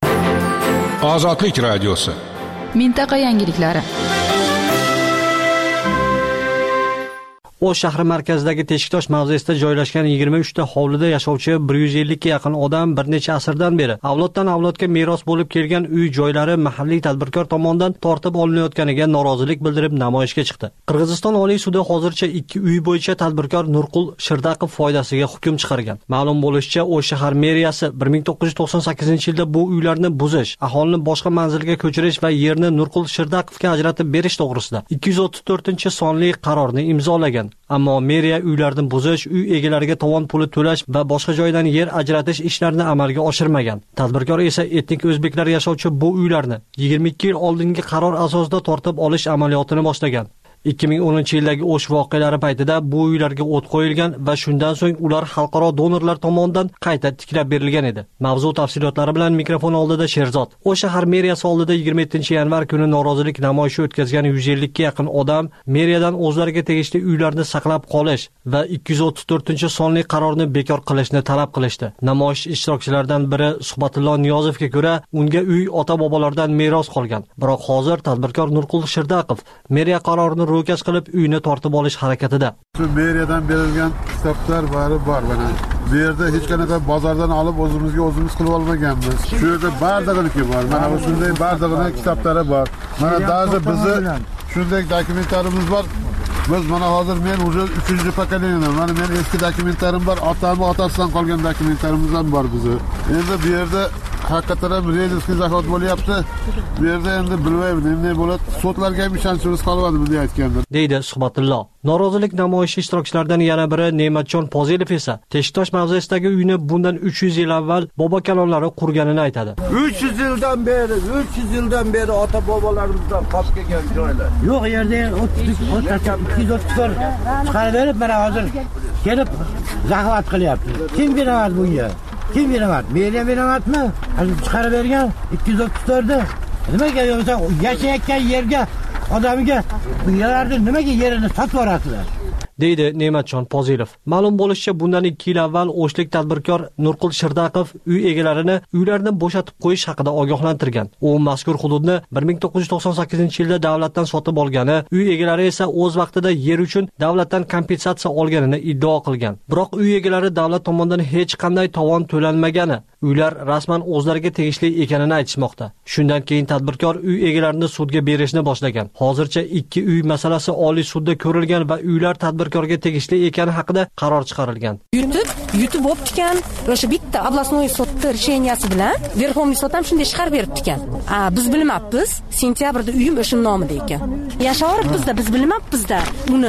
Ozodlik radiosi. Mintaqa yangiliklari. O'sh shahri markazidagi Teshiktosh mavzesida joylashgan yigirma uchta hovlida yashovchi bir yuz ellikka yaqin odam bir necha asrdan beri avloddan avlodga meros bo'lib kelgan uy joylari mahalliy tadbirkor tomonidan tortib olinayotganiga norozilik bildirib namoyishga chiqdi. Qirg'iziston Oliy sudi hozircha ikki uy bo'yicha tadbirkor Nurqul Shirdaqov foydasiga hukm chiqargan. Ma'lum bo'lishicha, O'sh shahar meriyasi bir ming to'qqiz yuz to'qson sakkizinchi yilda bu uylarni buzish, aholini boshqa manzilga ko'chirish va yerni Nurqul Shirdaqovga ajratib berish to'g'risida ikki yuz o'ttiz to'rtinchi sonli qarorni imzolagan. Ammo meriya uylarni buzish, uy egalariga tovon puli to'lash va boshqa joydan yer ajratish ishlarini amalga oshirmagan. Tadbirkor esa etnik o'zbeklar yashovchi bu uylarni yigirma ikki yil oldingi qaror asosida tortib olish amaliyotini boshlagan. ikki ming o'ninchi yildagi O'sh voqealari paytida bu uylarga o't qo'yilgan va shundan so'ng ular xalqaro donorlar tomonidan qayta tiklab berilgan edi. Mavzu tafsilotlari bilan mikrofon oldida Sherzod. O'sh shahar meriyasi oldida yigirma yettinchi yanvar kuni norozilik namoyishi o'tkazgan yuz ellikka yaqin odam meriyadan o'zlariga tegishli uylarni saqlab qolish va ikki yuz o'ttiz to'rtinchi sonli qarorni bekor qilishni talab qilishdi. Namoyish ishtirokchilaridan biri Suhbatullo Niyozovga ko'ra, unga uy ota-bobolardan meros qolgan. Biroq hozir tadbirkor Nurqul Shirdaqov meriya qarorini ro'kach qilib uyni tortib olish harakatida. Shu meriyadan berilgan kitoblar bari bor mana. Bu yerda hech qanaqa bozordan olib o'zimizga o'zimiz qilib olmaganmiz. Shu yerda bardig'iniki bor. Mana bu shunday bardig'ini kitoblari bor. Mana ba'zi bizni shunday dokumentlarimiz bor. Biz mana hozir men уже uchinchi pokoleniyaman. Mana men eski dokumentlarim bor, otamning otasidan qolgan dokumentlarimiz ham bor bizni. Endi bu yerda haqiqatan ham rejissor zakot bo'lyapti. Bu yerda endi bilmayman, nima bo'ladi. Sotlarga ham ishonchimiz qolmadi bunday aytganda. Deydi Suhbatullo. Norozilik namoyishi ishtirokchilaridan yana biri Ne'matjon Pozilov esa Teshiktosh mavzesidagi uyni bundan uch yuz yil avval bobo kalonlari qurganini aytadi. uch yuz yildan beri, uch yuz yildan beri ota bobolarimizdan qolib kelgan joylar. Yo'q yerda o'ttiz ikki yuz o'ttiz to'rt chiqarib berib, mana hozir kelib zahvat qilyapti. Kim beraman bunga? Kim beraman? Meriya beramatmi? Hozir chiqarib bergan ikki yuz o'ttiz to'rtni. Nimaga yo'qsa yashayotgan yerga odamiga bu yerlarni nimaga yerini sotib yuborasizlar? Deydi Ne'matjon Pozilov. Ma'lum bo'lishicha, bundan ikki yil avval O'shlik tadbirkor Nurqul Shirdaqov uy egalarini uylarni bo'shatib qo'yish haqida ogohlantirgan. U mazkur hududni bir ming to'qqiz yuz to'qson sakkizinchi yilda davlatdan sotib olgani, uy egalari esa o'z vaqtida yer uchun davlatdan kompensatsiya olganini iddao qilgan. Biroq uy egalari davlat tomonidan hech qanday tovon to'lanmagani, uylar rasman o'zlariga tegishli ekanini aytishmoqda. Shundan keyin tadbirkor uy egalarini sudga berishni boshlagan. Hozircha ikki uy masalasi Oliy sudda ko'rilgan va uylar tadbirkorga tegishli ekani haqida qaror chiqarilgan. Yutib, yutib o'ptikan. O'sha bitta областной sudda решенияsi bilan Verxovniy sud ham shunday chiqarib beribdi-kan. A, biz bilmabmiz. Sentyabrda uyim o'sha nomida ekan. Yashavorib bizda biz bilmabmiz-da uni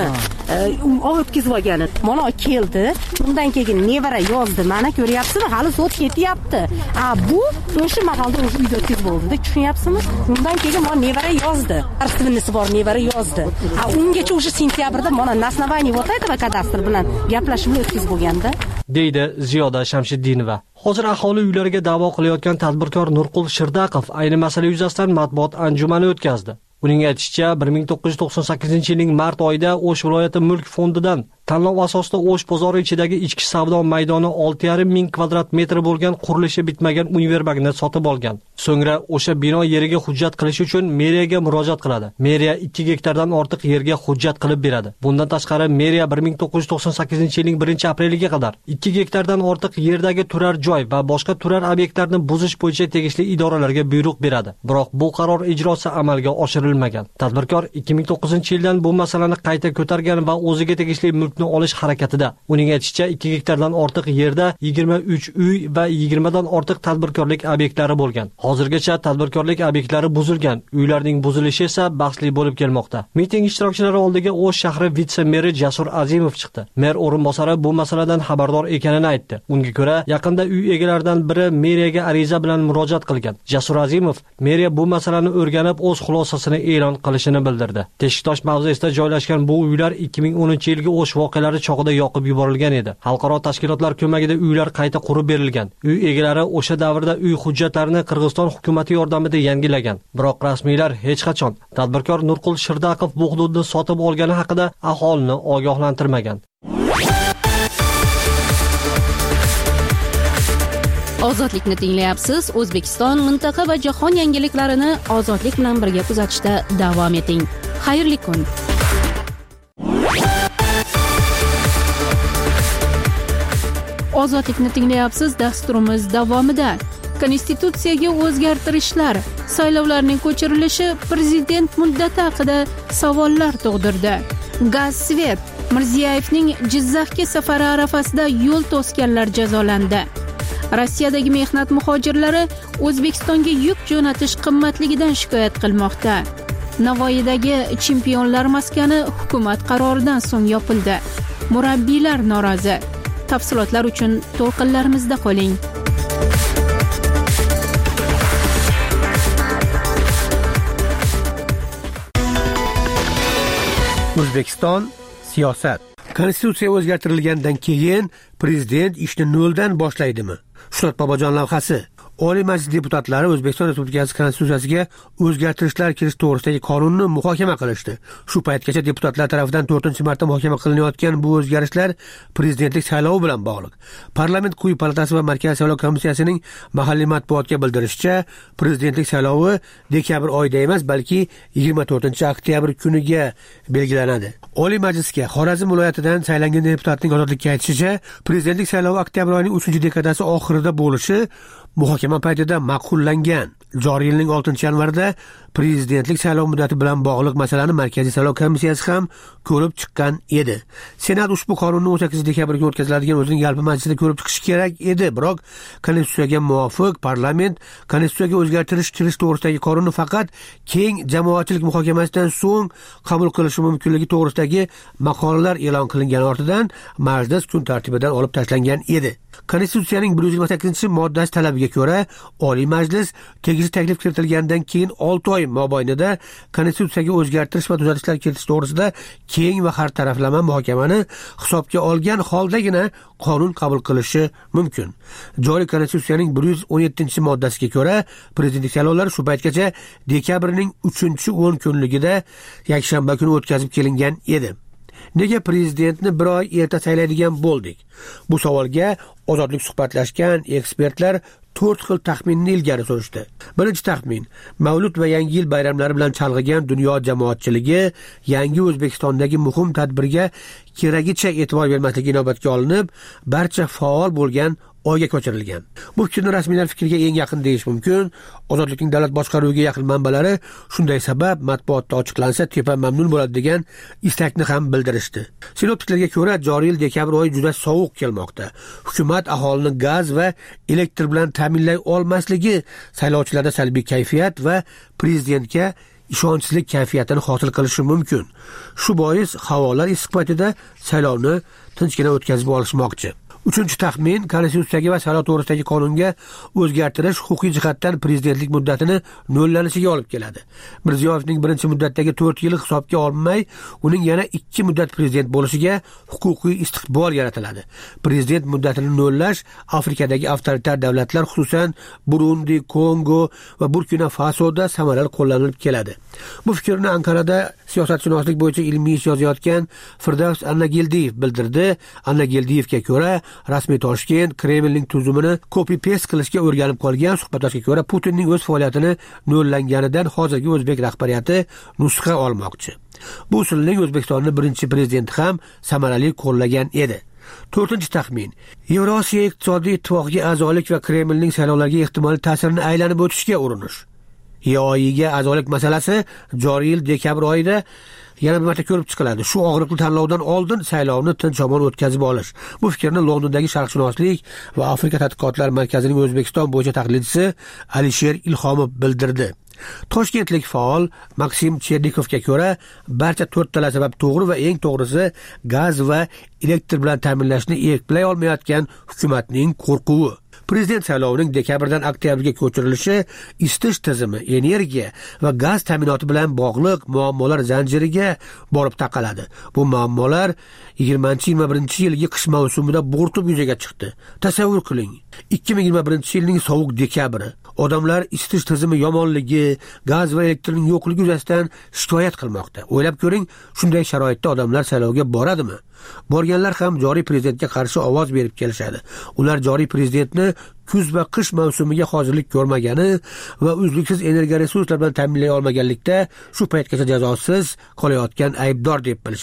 olib o'tkazib olganini. Mana keldi. Undan keyin nevara yozdi. Mana ko'ryapsizmi? Hali sud ketyapti. A, bu o'sha mahalda o'sha uyda o'tkazib bo'ldi. Tushunyapsizmi? Undan keyin mana nevara yozdi. Arxivinisi bor, nevara yozdi. A, ungacha o'sha sentyabrda mana nasnavani вот этого kadastr bilan gaplashib o'tkazib bo'lganda. Deydi Ziyoda Shamshiddinova. Hozir aholi uylariga da'vo qilayotgan tadbirkor Nurqul Shirdaqov ayni masala yuzasidan matbuot anjumani o'tkazdi. Uning aytishicha, bir ming to'qqiz yuz to'qson sakkizinchi yilning mart oyida O'sh viloyati mulk fondidan tanlov asosida O'sh bozori ichidagi ichki savdo maydoni olti yarim ming kvadrat metr bo'lgan qurilishi bitmagan univerbagni sotib olgan. So'ngra o'sha bino yeriga hujjat qilish uchun meriyaga murojaat qiladi. Meriya ikki gektardan ortiq yerga hujjat qilib beradi. Bundan tashqari meriya bir ming to'qqiz yuz to'qson sakkizinchi yilning birinchi apreliga qadar ikki gektardan ortiq yerdagi turar joy va boshqa turar obyektlarni buzish bo'yicha tegishli idoralarga buyruq beradi. Biroq bu qaror ijrosi amalga oshirilmagan. Tadbirkor ikki ming to'qqizinchi yildan bu masalani qayta ko'targan va o'ziga tegishli mulk olish harakatida. Uning aytishicha, ikki gektardan ortiq yerda yigirma uch uy va yigirma dan ortiq tadbirkorlik obyektlari bo'lgan. Hozirgacha tadbirkorlik obyektlari buzilgan, uylarning buzilishi esa bahsli bo'lib kelmoqda. Miting ishtirokchilari oldiga O'sh shahri vitse-meri Jasur Azimov chiqdi. Mer o'rinbosari bu masaladan xabardor ekanini aytdi. Unga ko'ra, yaqinda uy egalaridan biri meriyaga ariza bilan murojaat qilgan. Jasur Azimov meriya bu masalani o'rganib, o'z xulosasini e'lon qilishini bildirdi. Teshiktosh mavzesida joylashgan bu uylar ikki ming o'ninchi yilgi O'sh voqealari chog'ida yoqib yuborilgan edi. Xalqaro tashkilotlar ko'magida uylar qayta qurib berilgan. Uy egalari o'sha davrda uy hujjatlarini Qirg'iziston hukumatı yordamida yangilagan. Biroq rasmiylar hech qachon tadbirkor Nurqul Shirdaqov bu hududni sotib olgani haqida aholini ogohlantirmagan. Ozodlikni tinglayapsiz. O'zbekiston, mintaqa va jahon yangiliklarini ozodlik bilan birga kuzatishda davom eting. Xayrli kun. Ozodlikni tinglayapsiz. Dasturimiz davomida konstitutsiyaga o'zgartirishlar, saylovlarning ko'chirilishi prezident muddati haqida savollar tug'dirdi. Gazsvet Mirziyevning Jizzaxga safari arafasida yo'l to'sganlar jazolandi. Rossiyadagi mehnat muhojirlari O'zbekistonga yuk jo'natish qimmatligidan shikoyat qilmoqda. Navoiydagi chempionlar maskani hukumat qaroridan so'ng yopildi. Murabbiylar norozi. Tafsilotlar uchun to'lqinlarimizda qoling. O'zbekiston siyosat. Konstitutsiya o'zgartirilgandan keyin prezident ishni noldan boshlaydimi? Shuhrat Bobojon lavhasi. Oliy Majlis deputatlari O'zbekiston Respublikasi Konstitutsiyasiga o'zgartirishlar kirish to'g'risidagi qonunni muhokama qilishdi. Shu paytgacha deputatlar tomonidan to'rtinchi marta muhokama qilinayotgan bu o'zgarishlar prezidentlik saylovi bilan bog'liq. Parlament quyi palatasi va Markaziy saylov komissiyasining mahalliy matbuotga bildirishicha, prezidentlik saylovi dekabr oyida emas, balki yigirma to'rtinchi oktyabr kuniga belgilanadi. Oliy Majlisga Xorazm viloyatidan saylangan deputatning ozodlikka aytishicha, prezidentlik saylovi oktyabr oyining uchinchi dekadasi oxirida bo'lishi muhokama paytida ma'qullangan. Joriy yilning oltinchi yanvarida prezidentlik saylov muddati bilan bog'liq masalani Markaziy saylov komissiyasi ham ko'rib chiqqan edi. Senat ushbu qonunni o'n sakkizinchi dekabrga o'tkaziladigan o'zining yalpi majlisida ko'rib chiqishi kerak edi, biroq konstitutsiyaga muvofiq parlament konstitutsiyaga o'zgartirish kirish to'g'risidagi qonunni faqat keng jamoatchilik muhokamasidan so'ng qabul qilishi mumkinligi to'g'risidagi maqolalar e'lon qilingan ortidan majlis kun tartibidan olib tashlangan edi. Konstitutsiyaning bir yuz yigirma sakkizinchi moddasi talabiga ko'ra, Oliy Majlis tegishli taklif kiritilgandan keyin olti oy mobaynida konstitutsiyaga o'zgartirish va tuzatishlar kiritish to'g'risida keng va har taraflama muhokamani hisobga olgan holdagina qonun qabul qilishi mumkin. Joriy konstitutsiyaning bir yuz o'n yettinchi moddasiga ko'ra, prezidentlik saylovlari shu paytgacha dekabrning uchinchi o'n kunligida yakshanba kuni o'tkazib kelingan edi. Nega prezidentni bir oy erta saylaydigan bo'ldik? Bu savolga ozodlik suhbatlashgan ekspertlar to'rt xil taxminni ilgari surishdi. Birinchi taxmin: Mavlud va Yangi yil bayramlari bilan chalg'igan dunyo jamoatchiligi yangi O'zbekistondagi muhim tadbirga keragicha e'tibor bermasligi inobatga olinib, barcha faol bo'lgan oyga ko'chirilgan. Bu fikrni rasmiylar fikriga eng yaqin deyish mumkin. Ozodlikning davlat boshqaruviga yaqin manbalari shunday sabab matbuotda ochiqlansa tepa mamnun bo'ladi degan istakni ham bildirishdi. Sinoptiklarga ko'ra, joriy yil dekabr oyi juda sovuq kelmoqda. Hukumat aholini gaz va elektr bilan ta'minlay olmasligi saylovchilarda salbiy kayfiyat va prezidentga ishonchsizlik kayfiyatini hosil qilishi mumkin. Shu bois havolar issiq paytida saylovni tinchgina o'tkazib olishmoqchi. Uchinchi taxmin: konstitutsiyaga va saylov to'g'risidagi qonunga o'zgartirish huquqiy jihatdan prezidentlik muddatini nollanishiga olib keladi. Mirziyevning birinchi muddatdagi to'rt yili hisobga olinmay, uning yana ikki muddat prezident bo'lishiga huquqiy istiqbol yaratiladi. Prezident muddatini nollash Afrikadagi avtoritar davlatlar, xususan Burundi, Kongo va Burkina Fasoda samarali qo'llanilib keladi. Bu fikrni Ankarada siyosatshunoslik bo'yicha ilmiy ish yozayotgan Firdavs Annagildiyev bildirdi. Annagildiyevga ko'ra, rasmiy Toshkent Kremlning tuzumini copy-paste qilishga o'rganib qolgan. Suhbatdoshga ko'ra, Putinning o'z faoliyatini nollanganidan hozirgi o'zbek rahbariyati nusxa olmoqchi. Bu usulning O'zbekistonning birinchi prezidenti ham samarali qo'llagan edi. To'rtinchi taxmin: Yevrosiyo iqtisodiy ittifoqiga a'zolik va Kremlning saylovlarga ehtimoliy ta'sirini aylanib o'tishga urinish. E O Iga a'zolik masalasi joriy yil dekabr oyida yana bir marta ko'rib chiqiladi. Shu og'riqli tanlovdan oldin saylovni tinch omon o'tkazib olish. Bu fikrni Londondagi sharqshunoslik va Afrika tadqiqotlar markazining O'zbekiston bo'yicha tahlilchisi Alisher Ilhomov bildirdi. Toshkentlik faol Maksim Chernikovga ko'ra, barcha to'rttala sabab to'g'ri va eng to'g'risi gaz va elektr bilan ta'minlashni eplay olmayotgan hukumatning qo'rquvi. Prezident saylovining dekabrdan oktyabrga ko'chirilishi isitish tizimi, energiya va gaz ta'minoti bilan bog'liq muammolar zanjiriga borib taqaladi. Bu muammolar yigirmanchi yigirma birinchi yilgi qish mavsumida bo'rtib yuzaga chiqdi. Tasavvur qiling, ikki ming yigirma birinchi yilning sovuq dekabri. Odamlar isitish tizimi yomonligi, gaz va elektrning yo'qligi yuzasidan shikoyat qilmoqda. O'ylab ko'ring, shunday sharoitda odamlar saylovga boradimi? Borganlar ham joriy prezidentga qarshi ovoz berib kelishadi. Ular joriy prezidentni kuz va qish mavsumiga hozirlik ko'rmagani va uzluksiz energiya resurslari bilan ta'minlay olmaganlikda shu paytgacha jazosiz qolayotgan aybdor deb bilishadi.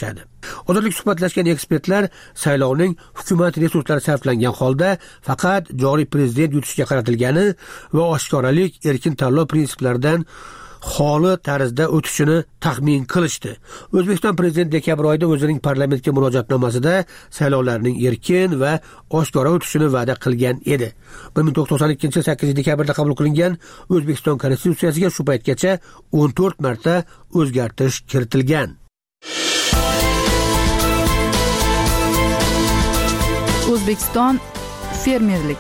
Ozodlik suhbatlashgan ekspertlar saylovning hukumat resurslari sarflangan holda faqat joriy prezident yutishiga qaratilgani va oshkoralik erkin tanlov prinsiplaridan xoli tarzda o'tishini taxmin qilishdi. O'zbekiston prezidenti dekabr oyida o'zining parlamentga murojaatnomasida saylovlarning erkin va oshkora o'tishini va'da qilgan edi. bir ming to'qson to'qson ikkinchi yil sakkizinchi dekabrda qabul qilingan O'zbekiston konstitutsiyasiga shu paytgacha o'n to'rt marta o'zgartirish kiritilgan. O'zbekiston fermerlik.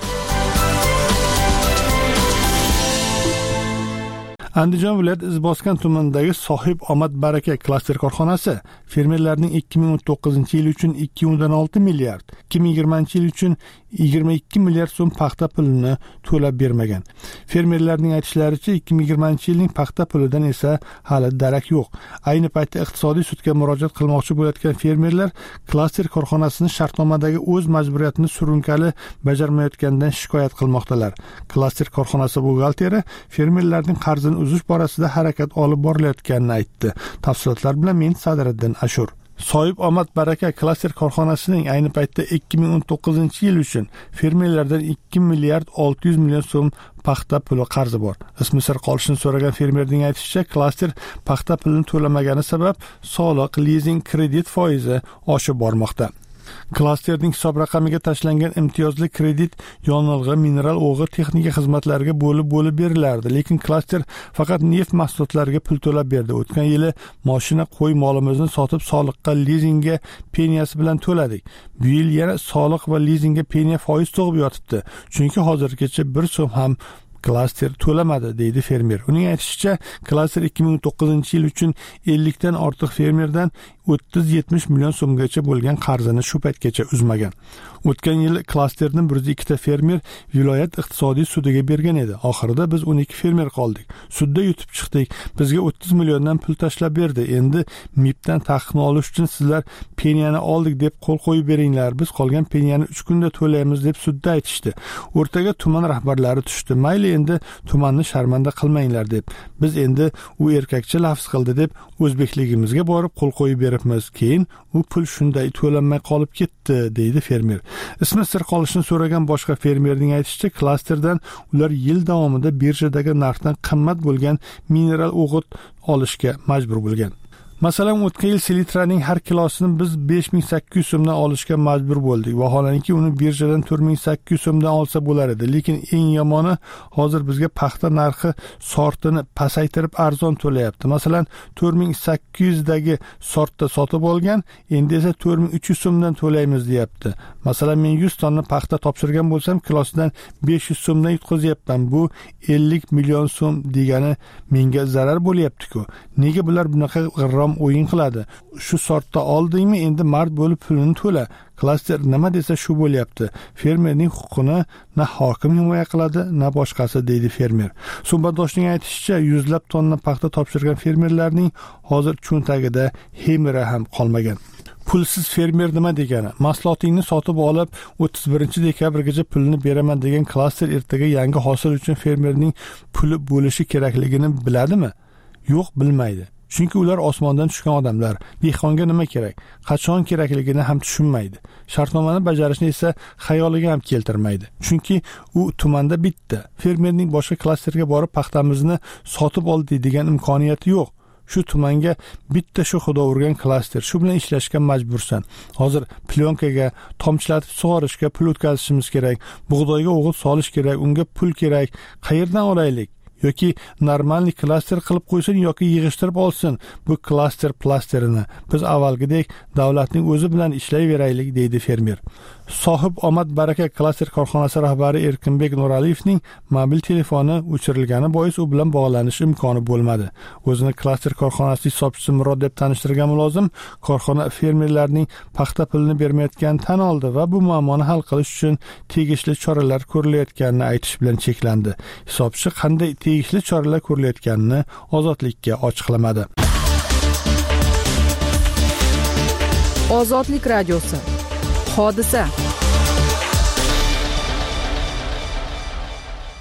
Andijon viloyat Izboskan tumanidagi Sohib Omad Baraka klaster korxonasi fermerlarning ikki ming o'n to'qqizinchi yil uchun ikki nuqta olti milliard, ikki ming yigirmanchi yil uchun yigirma ikki milliard so'm paxta pulini to'lab bermagan. Fermerlarning aytishlaricha ikki ming yigirmanchi yilning paxta pulidan esa hali darak yo'q. Ayni paytda iqtisodiy sudga murojaat qilmoqchi bo'layotgan fermerlar klaster korxonasini shartnomadagi o'z majburiyatini surunkali bajarmayotganidan shikoyat qilmoqdalar. Klaster korxonasi buxgalteri fermerlarning qarzini uzish borasida harakat olib borilayotganini aytdi. Tafsilotlar bilan men Sadriddin Ashur. Sohib Omad Baraka klaster korxonasining ayni paytda ikki ming o'n to'qqizinchi yil uchun fermerlardan ikki milliard olti yuz million so'm paxta puli qarzi bor. Ismi sir qolishini so'ragan fermerning aytishicha, klaster paxta pulini to'lamagani sabab soliq, lizing, kredit foizi oshib bormoqda. Klasterning hisob raqamiga tashlangan imtiyozli kredit yonilg'i, mineral o'g'it texnika xizmatlariga bo'lib-bo'lib berilardi, lekin klaster faqat neft mahsulotlariga pul to'lab berdi. O'tgan yili mashina, qo'y molimizni sotib soliqqa, lizingga, peniyasi bilan to'ladik. Bu yil yana soliq va lizingga peniya foiz tug'ib yotibdi. Chunki hozirgacha bir so'm ham klaster to'lamadi, deydi fermer. Uning aytishicha, klaster ikki ming o'n to'qqizinchi yil uchun ellik dan ortiq fermerdan o'ttiz yetmish million so'mgacha bo'lgan qarzini shu paytgacha uzmagan. O'tgan yil klasterni bir yuz ikkita fermer viloyat iqtisodiy sudiga bergan edi. Oxirida biz o'n ikki fermer qoldik. Sudda yutib chiqdik. Bizga o'ttiz milliondan pul tashlab berdi. Endi M I Bdan taqiqni olish uchun sizlar peniyani oldik deb qo'l qo'yib beringlar. Biz qolgan peniyani uch kunda to'laymiz deb sudda aytishdi. O'rtaga tuman rahbarlari tushdi. Mayli, endi tumanni sharmanda qilmanglar deb. Biz endi u erkakcha lafz qildi deb o'zbekligimizga borib qo'l qo'yib beribmiz. Keyin u pul shunday to'lanmay qolib ketdi, deydi fermer. Ismi sir qolishini so'ragan boshqa fermerning aytishicha, klasterdan ular yil davomida birjadagi narxdan qimmat bo'lgan mineral o'g'it olishga majbur bo'lgan. Masalan, o'tgan yil selitraning har kilosini biz besh ming sakkiz yuz so'mdan olishga majbur bo'ldik. Vaholanki uni birjadan to'rt ming sakkiz yuz so'mdan olsa bo'lar edi, lekin eng yomoni hozir bizga paxta narxi sortini pasaytirib arzon to'layapti. Masalan, to'rt ming sakkiz yuz dagi sortda sotib olgan, endi esa to'rt ming uch yuz so'mdan to'laymiz deyapti. Masalan, men yuz tonna paxta topshirgan bo'lsam, kilosidan besh yuz so'mdan yutqazyapman. Bu ellik million so'm degani menga zarar bo'lyapti-ku. Nega bular bunaqa g'irrom o'yin qiladi? Shu sortda oldingmi, endi mard bo'lib pulini to'la. Klaster nima desa shu bo'lyapti. Fermerning huquqini na hokim himoya qiladi, na boshqasi, deydi fermer. Suhbatdoshning aytishicha, yuzlab tonna paxta topshirgan fermerlarning hozir cho'ntagida hemira ham qolmagan. Pulsiz fermer nima degani? Mahsulotingni sotib olib, o'ttiz birinchi dekabrgacha pulni beraman degan klaster ertaga yangi hosil uchun fermerning puli bo'lishi kerakligini biladimi? Yo'q, bilmaydi. Chunki ular osmondan tushgan odamlar. Dehqonga nima kerak, qachon kerakligini ham tushunmaydi. Shartnomani bajarishni esa xayoliga ham keltirmaydi. Chunki u tumanda bitta. Fermerning boshqa klasterga borib paxtamizni sotib ol deydigan imkoniyati yo'q. Shu tumanga bitta shu xudo urgan klaster, shu bilan ishlashga majbursan. Hozir plyonkaga, tomchilatib sug'orishga pul o'tkazishimiz kerak, bug'doyga o'g'it solish kerak, unga pul kerak. Qayerdan olaylik? Yoki normalniy klaster qilib qo'ysin yoki yig'ishtirib olsin bu klaster plasterini. Biz avvalgidek davlatning o'zi bilan ishlayveraylik, deydi fermer. Sohib Omad Baraka klaster korxonasi rahbari Erkinbek Nuraliyevning mobil telefoni o'chirilgani bois u bilan bog'lanish imkoni bo'lmadi. O'zini klaster korxonasi hisobchisi Murod deb tanishtirgan mulozim korxona fermerlarning paxta pulini bermayotganini tan oldi va bu muammoni hal qilish uchun tegishli choralar ko'rilayotganini aytish bilan cheklandi. Hisobchi qanday tegishli choralar ko'rilayotganini Ozodlikka ochiqlamadi. Ozodlik radiosi. Hodisa.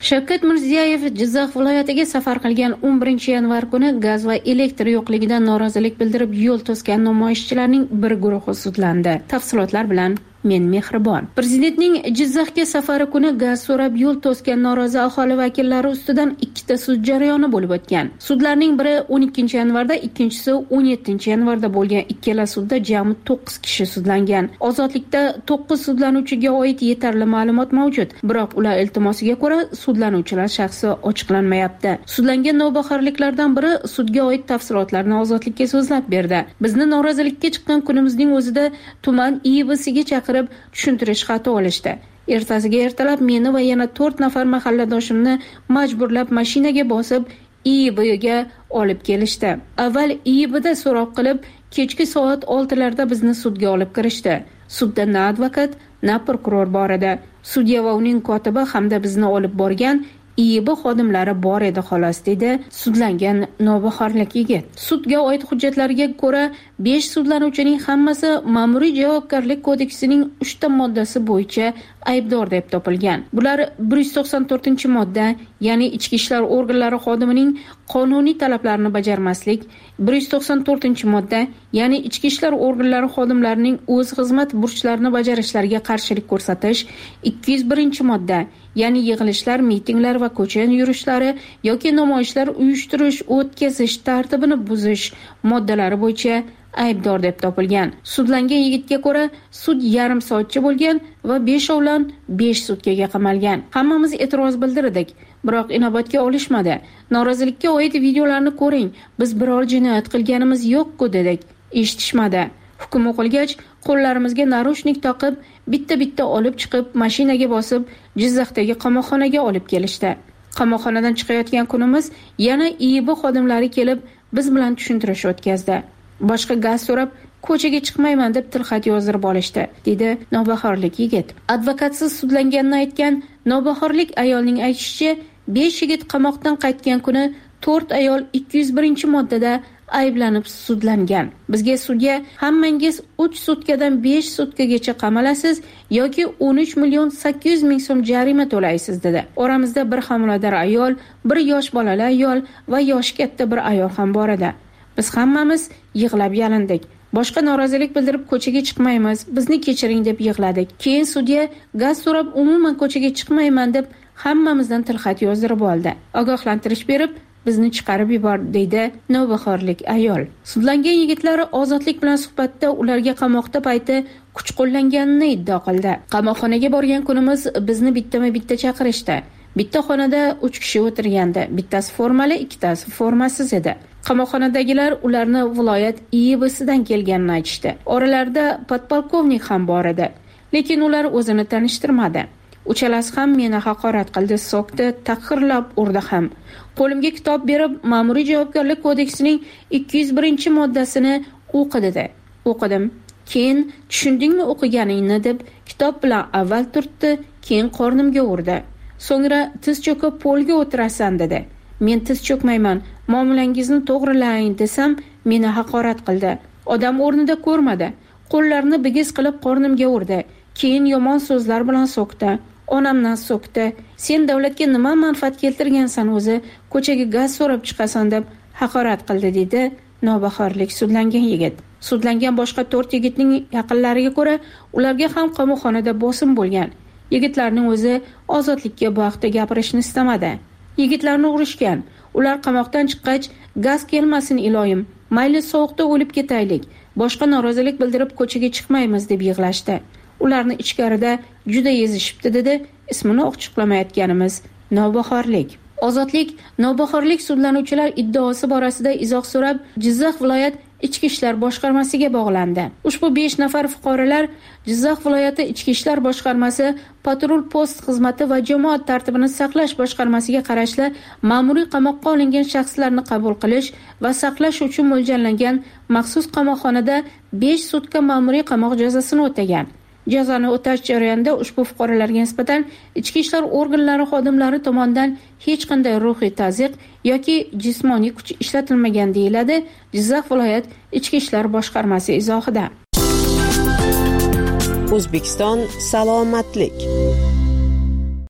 Shavkat Mirziyoyev Jizzax viloyatiga safar qilgan o'n birinchi yanvar kuni gaz va elektr yo'qligidan norozilik bildirib yo'l to'sgan namoyishchilarning bir guruhi sudlandi. Tafsilotlar bilan men Mehribon. Prezidentning Jizzaxga safari kuni gaz so'rab yo'l to'sgan norozi aholi vakillari ustidan ikkita sud jarayoni bo'lib o'tgan. Sudlarning biri o'n ikkinchi yanvarda, ikkinchisi o'n yettinchi yanvarda bo'lgan. Ikkala sudda jami to'qqiz kishi sudlangan. Ozodlikda to'qqiz sudlanuvchiga oid yetarli ma'lumot mavjud, biroq ular iltimosiga ko'ra sudlanuvchilar shaxsi ochiqlanmayapti. Sudlangan navbahorliklardan biri sudga oid tafsilotlarni Ozodlikka so'zlab berdi. Bizni norozilikka chiqqan kunimizning o'zida tuman I I B'siga chaqirib tushuntirish xati olishdi. Ertasiga ertalab meni va yana to'rt nafar mahalladoshimni majburlab mashinaga bosib I I B'ga olib kelishdi. Avval I I B'da so'roq qilib, kechki soat oltilarda bizni sudga olib kirishdi. Sudda na advokat, na prokuror bor edi. Sudya va uning kotibi hamda bizni olib borgan I I B xodimlari bor edi xolos, dedi sudlangan navbahorlik yigit. Sudga oid hujjatlarga ko'ra besh sudlanuvchining hammasi Ma'muriy javobgarlik kodeksining uchta moddasi bo'yicha aybdor deb topilgan. Bular bir yuz to'qson to'rtinchi modda, ya'ni ichki ishlar organlari xodimining qonuniy talablarini bajarmaslik, bir yuz to'qson to'rtinchi modda, ya'ni ichki ishlar organlari xodimlarining o'z xizmat burchlarini bajarishlariga qarshilik ko'rsatish, ikki yuz birinchi modda, ya'ni yig'ilishlar, mitinglar va ko'cha yurishlari yoki namoyishlar uyushtirish, o'tkazish tartibini buzish moddalari bo'yicha aybdor deb topilgan. Sudlangan yigitga ko'ra sud yarim soatcha bo'lgan va beshovlan besh sutkaga qamalgan. Hammamiz e'tiroz bildirdik, biroq inobatga olishmadi. Norozilikka oid videolarni ko'ring, biz biror jinoyat qilganimiz yo'q-ku dedik. Eshitishmadi. Hukm o'qilgach, qo'llarimizga narushnik taqib, bitta-bitta olib chiqib, mashinaga bosib, Jizzaxdagi qamoqxonaga olib kelishdi. Qamoqxonadan chiqayotgan kunimiz yana I I B xodimlari kelib, biz bilan tushuntirish o'tkazdi. Boshqa gaz so'rab, ko'chaga chiqmayman deb tilxat yozdirib olishdi, dedi navbahorlik yigit. Advokatsiz sudlanganini aytgan navbahorlik ayolning aytishicha, besh yigit qamoqdan qaytgan kuni to'rt ayol ikki yuz birinchi moddada ayblanib sudlangan. Bizga sudya hammangiz uch sutkadan besh sutkagacha qamalasiz yoki o'n uch million sakkiz yuz ming so'm jarima to'laysiz, dedi. Oramizda bir homilador ayol, bir yosh bolali ayol va yoshi katta bir ayol ham bor edi. Biz hammamiz yig'lab yalindik. Boshqa norozilik bildirib ko'chaga chiqmaymiz, bizni kechiring deb yig'ladik. Keyin sudya gaz so'rab umuman ko'chaga chiqmayman deb hammamizdan tilxat yozdirib oldi. Ogohlantirish berib bizni chiqarib yubor, deydi navbahorlik ayol. Sudlangan yigitlar Ozodlik bilan suhbatda ularga qamoqda payti kuch qo'llanganini iddao qildi. Qamoqxonaga borgan kunimiz bizni bittama-bitta chaqirishdi. Bitta xonada uch kishi o'tirgandi. Bittasi formali, ikkitasi formasiz edi. Qamoqxonadagilar ularni viloyat I I B'sidan kelganini aytishdi. Oralarida podpolkovnik ham bor edi, lekin ular o'zini tanishtirmadi. Uchalasi ham meni haqorat qildi, so'kdi, tahqirlab urdi ham. Qo'limga kitob berib, Ma'muriy javobgarlik kodeksining ikki yuz birinchi moddasini o'qi dedi. O'qidim. Keyin tushundingmi o'qiganingni deb kitob bilan avval turtdi, keyin qornimga urdi. So'ngra tiz cho'kib polga o'tirasan dedi. Men tiz cho'kmayman, muomalangizni to'g'rilang desam, meni haqorat qildi. Odam o'rnida ko'rmadi. Qo'llarini bigiz qilib qornimga urdi. Keyin yomon so'zlar bilan so'kdi. Onamdan so'kdi. Sen davlatga nima manfaat keltirgansan o'zi, ko'chaga gaz so'rab chiqasan deb haqorat qildi, dedi navbahorlik sudlangan yigit. Sudlangan boshqa to'rt yigitning yaqinlariga ko'ra, ularga ham qamoqxonada bosim bo'lgan. Yigitlarning o'zi ozodlikka bu haqda gapirishni istamadi. Yigitlarni urishgan. Ular qamoqdan chiqqach, gaz kelmasin iloyim, mayli sovuqda o'lib ketaylik, boshqa norozilik bildirib ko'chaga chiqmaymiz deb yig'lashdi. Ularni ichkarida juda ezishibdi, dedi ismini ochiqlamayotganimiz navbahorlik. Ozodlik navbahorlik sudlanuvchilar iddaosi borasida izoh so'rab, Jizzax viloyat Ichki ishlar boshqarmasiga bog'landi. Ushbu besh nafar fuqarolar Jizzax viloyati Ichki ishlar boshqarmasi, patrul post xizmati va jamoat tartibini saqlash boshqarmasiga qarashli ma'muriy qamoqqa olingan shaxslarni qabul qilish va saqlash uchun mo'ljallangan maxsus qamoqxonada besh sutka ma'muriy qamoq jazosini o'tagan. Jazoni o'tash jarayonida ushbu fuqarolarga nisbatan ichki ishlar organlari xodimlari tomonidan hech qanday ruhiy ta'ziq yoki jismoniy kuch ishlatilmagan, deyiladi Jizzax viloyat ichki ishlar boshqarmasi izohida. O'zbekiston salomatlik.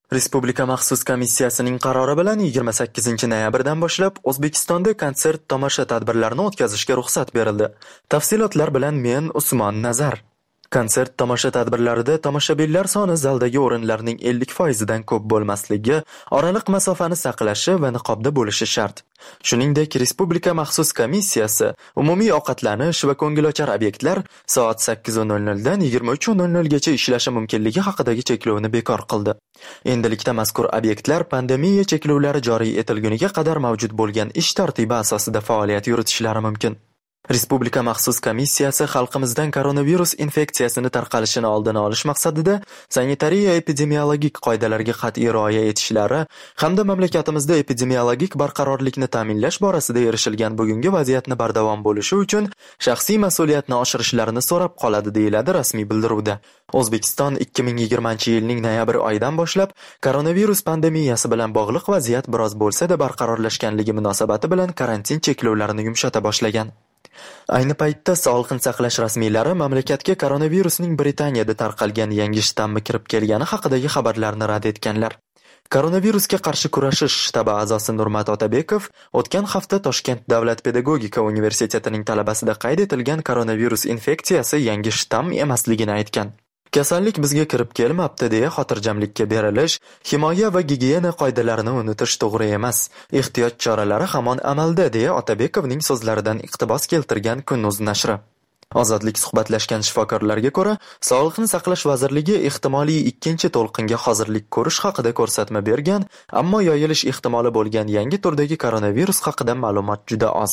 Respublika maxsus komissiyasining qarori bilan yigirma sakkizinchi noyabrdan boshlab O'zbekistonda konsert tomosha tadbirlarini o'tkazishga ruxsat berildi. Tafsilotlar bilan men Usmon Nazar. Konsert tomosha tadbirlarida tomoshabinlar soni zaldagi o'rinlarning ellik foizidan ko'p bo'lmasligi, oraliq masofani saqlashi va niqobda bo'lishi shart. Shuningdek, Respublika maxsus komissiyasi umumiy ovqatlanish va ko'ngilochar obyektlar soat sakkiz nol nol dan yigirma uch nol nol gacha ishlashi mumkinligi haqidagi cheklovni bekor qildi. Endilikda mazkur obyektlar pandemiya cheklovlari joriy etilguniga qadar mavjud bo'lgan ish tartibi asosida faoliyat yuritishlari mumkin. Respublika maxsus komissiyasi xalqimizdan koronavirus infeksiyasini tarqalishini oldini olish maqsadida sanitariya epidemiologik qoidalarga qat'iy rioya etishlari hamda mamlakatimizda epidemiologik barqarorlikni ta'minlash borasida erishilgan bugungi vaziyatni bardavom bo'lishi uchun shaxsiy mas'uliyatni oshirishlarini so'rab qoladi, deyiladi rasmiy bildiruvda. O'zbekiston ikki ming yigirmanchi yilning noyabr oyidan boshlab koronavirus pandemiyasi bilan bog'liq vaziyat biroz bo'lsa-da barqarorlashganligi munosabati bilan karantin cheklovlarini yumshata boshlagan. Ayni paytda sog'liqni saqlash rasmiylari mamlakatga koronavirusning Britaniyada tarqalgan yangi shtammi kirib kelgani haqidagi xabarlarni rad etganlar. Koronavirusga qarshi kurashish shtabi a'zosi Nurmat Otabekov o'tgan hafta Toshkent davlat pedagogika universitetining talabasida qayd etilgan koronavirus infeksiyasi yangi shtamm emasligini aytgan. Kasallik bizga kirib kelmabdi deya xotirjamlikka berilish, himoya va gigiyena qoidalarini unutish to'g'ri emas. Ehtiyot choralari hamon amalda deya Otabekovning so'zlaridan iqtibos keltirgan Kun.uz nashri. Ozodlik suhbatlashgan shifokorlarga ko'ra, Sog'liqni saqlash vazirligi ehtimoliy ikkinchi to'lqinga hozirlik ko'rish haqida ko'rsatma bergan, ammo yoyilish ehtimoli bo'lgan yangi turdagi koronavirus haqida ma'lumot juda oz.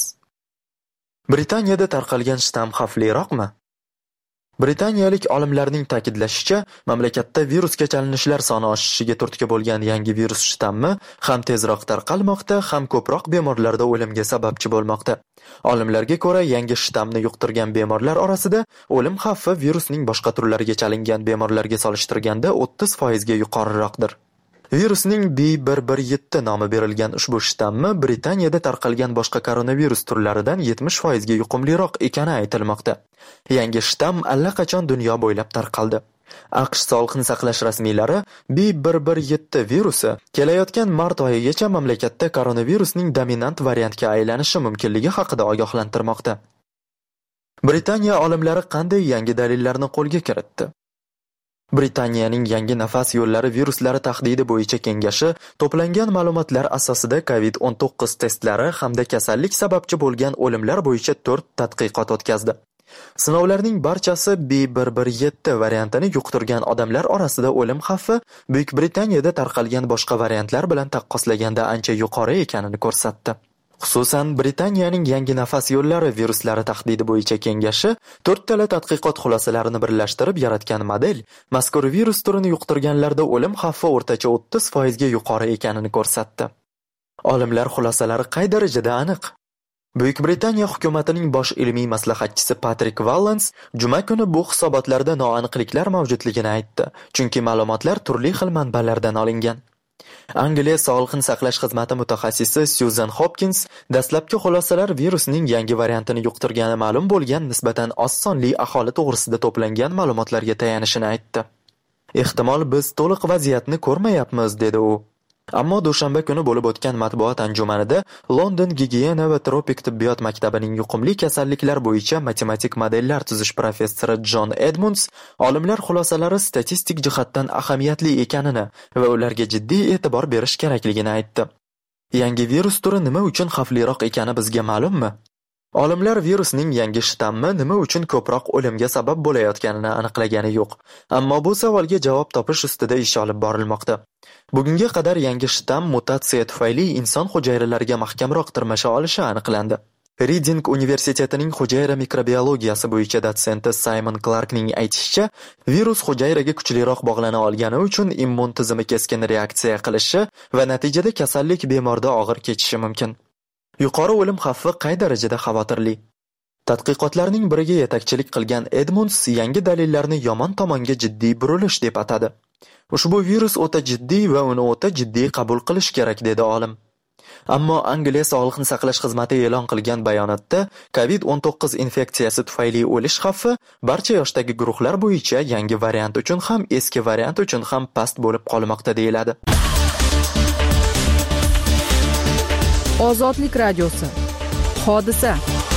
Britaniyada tarqalgan shtamm xavfliroqmi? Britaniyalik olimlarning ta'kidlashicha, mamlakatda virusga chalinishlar soni oshishiga turtki bo'lgan yangi virus shtammi ham tezroq tarqalmoqda, ham ko'proq bemorlarda o'limga sababchi bo'lmoqda. Olimlarga ko'ra, yangi shtammni yuqtirgan bemorlar orasida o'lim xavfi virusning boshqa turlariga chalingan bemorlarga solishtirganda o'ttiz foizga yuqoriroqdir. Virusning B bir bir yetti nomi berilgan ushbu shtammi Britaniyada tarqalgan boshqa koronavirus turlaridan yetmish foizga yuqumliroq ekani aytilmoqda. Yangi shtamm allaqachon dunyo bo'ylab tarqaldi. AQSh sog'liqni saqlash rasmiylari B bir bir yetti virusi kelayotgan mart oyigacha mamlakatda koronavirusning dominant variantga aylanishi mumkinligi haqida ogohlantirmoqda. Britaniya olimlari qanday yangi dalillarni qo'lga kiritdi? Britaniyaning yangi nafas yo'llari viruslari tahdidi bo'yicha kengashi to'plangan ma'lumotlar asosida COVID o'n to'qqiz testlari hamda kasallik sababchi bo'lgan o'limlar bo'yicha to'rt tadqiqot o'tkazdi. Sinovlarning barchasi B bir bir yetti variantini yuqtirgan odamlar orasida o'lim xavfi Buyuk Britaniyada tarqalgan boshqa variantlar bilan taqqoslaganda ancha yuqori ekanini ko'rsatdi. Xususan, Britaniyaning yangi nafas yo'llari viruslari tahdidi bo'yicha kengashi to'rttala tadqiqot xulosalarini birlashtirib yaratgan model mazkur virus turini yuqtirganlarda o'lim xavfi o'rtacha o'ttiz foizga yuqori ekanini ko'rsatdi. Olimlar xulosalari qay darajada aniq? Buyuk Britaniya hukumatining bosh ilmiy maslahatchisi Patrick Vallance juma kuni bu hisobotlarda noaniqliklar mavjudligini aytdi, chunki ma'lumotlar turli xil manbalardan olingan. Angliya sog'liqni saqlash xizmati mutaxassisi Susan Hopkins dastlabki xulosalar virusning yangi variantini yuqtirgani ma'lum bo'lgan nisbatan oz sonli aholi to'g'risida to'plangan ma'lumotlarga tayanishini aytdi. Ehtimol biz to'liq vaziyatni ko'rmayapmiz, dedi u. Ammo dushanba kuni bo'lib o'tgan matbuot anjumanida London gigiyena va tropik tibbiyot maktabining yuqumli kasalliklar bo'yicha matematik modellar tuzish professori John Edmonds olimlar xulosalari statistik jihatdan ahamiyatli ekanini va ularga jiddiy e'tibor berish kerakligini aytdi. Yangi virus turi nima uchun xavfliroq ekani bizga ma'lummi? Olimlar virusning yangi shtammi nima uchun ko'proq o'limga sabab bo'layotganini aniqlagani yo'q. Ammo bu savolga javob topish ustida ish olib borilmoqda. Bugunga qadar yangi shtamm mutatsiya tufayli inson hujayralariga mahkamroq tirmasha olishi aniqlandi. Reading universitetining hujayra mikrobiologiyasi bo'yicha dotsenti Simon Clarkning aytishicha, virus hujayraga kuchliroq bog'lana olgani uchun immun tizimi keskin reaksiya qilishi va natijada kasallik bemorda og'ir kechishi mumkin. Yuqori o'lim xavfi qay darajada xavotirli? Tadqiqotlarning biriga yetakchilik qilgan Edmonds yangi dalillarni yomon tomonga jiddiy burilish deb atadi. Ushbu virus o'ta jiddiy va uni o'ta jiddiy qabul qilish kerak, dedi olim. Ammo Angliya Sog'liqni saqlash xizmati e'lon qilgan bayonotda covid o'n to'qqiz infeksiyasi tufayli o'lish xavfi barcha yoshdagi guruhlar bo'yicha yangi variant uchun ham eski variant uchun ham past bo'lib qolmoqda deyiladi. Ozodlik radiosi. Hodisa.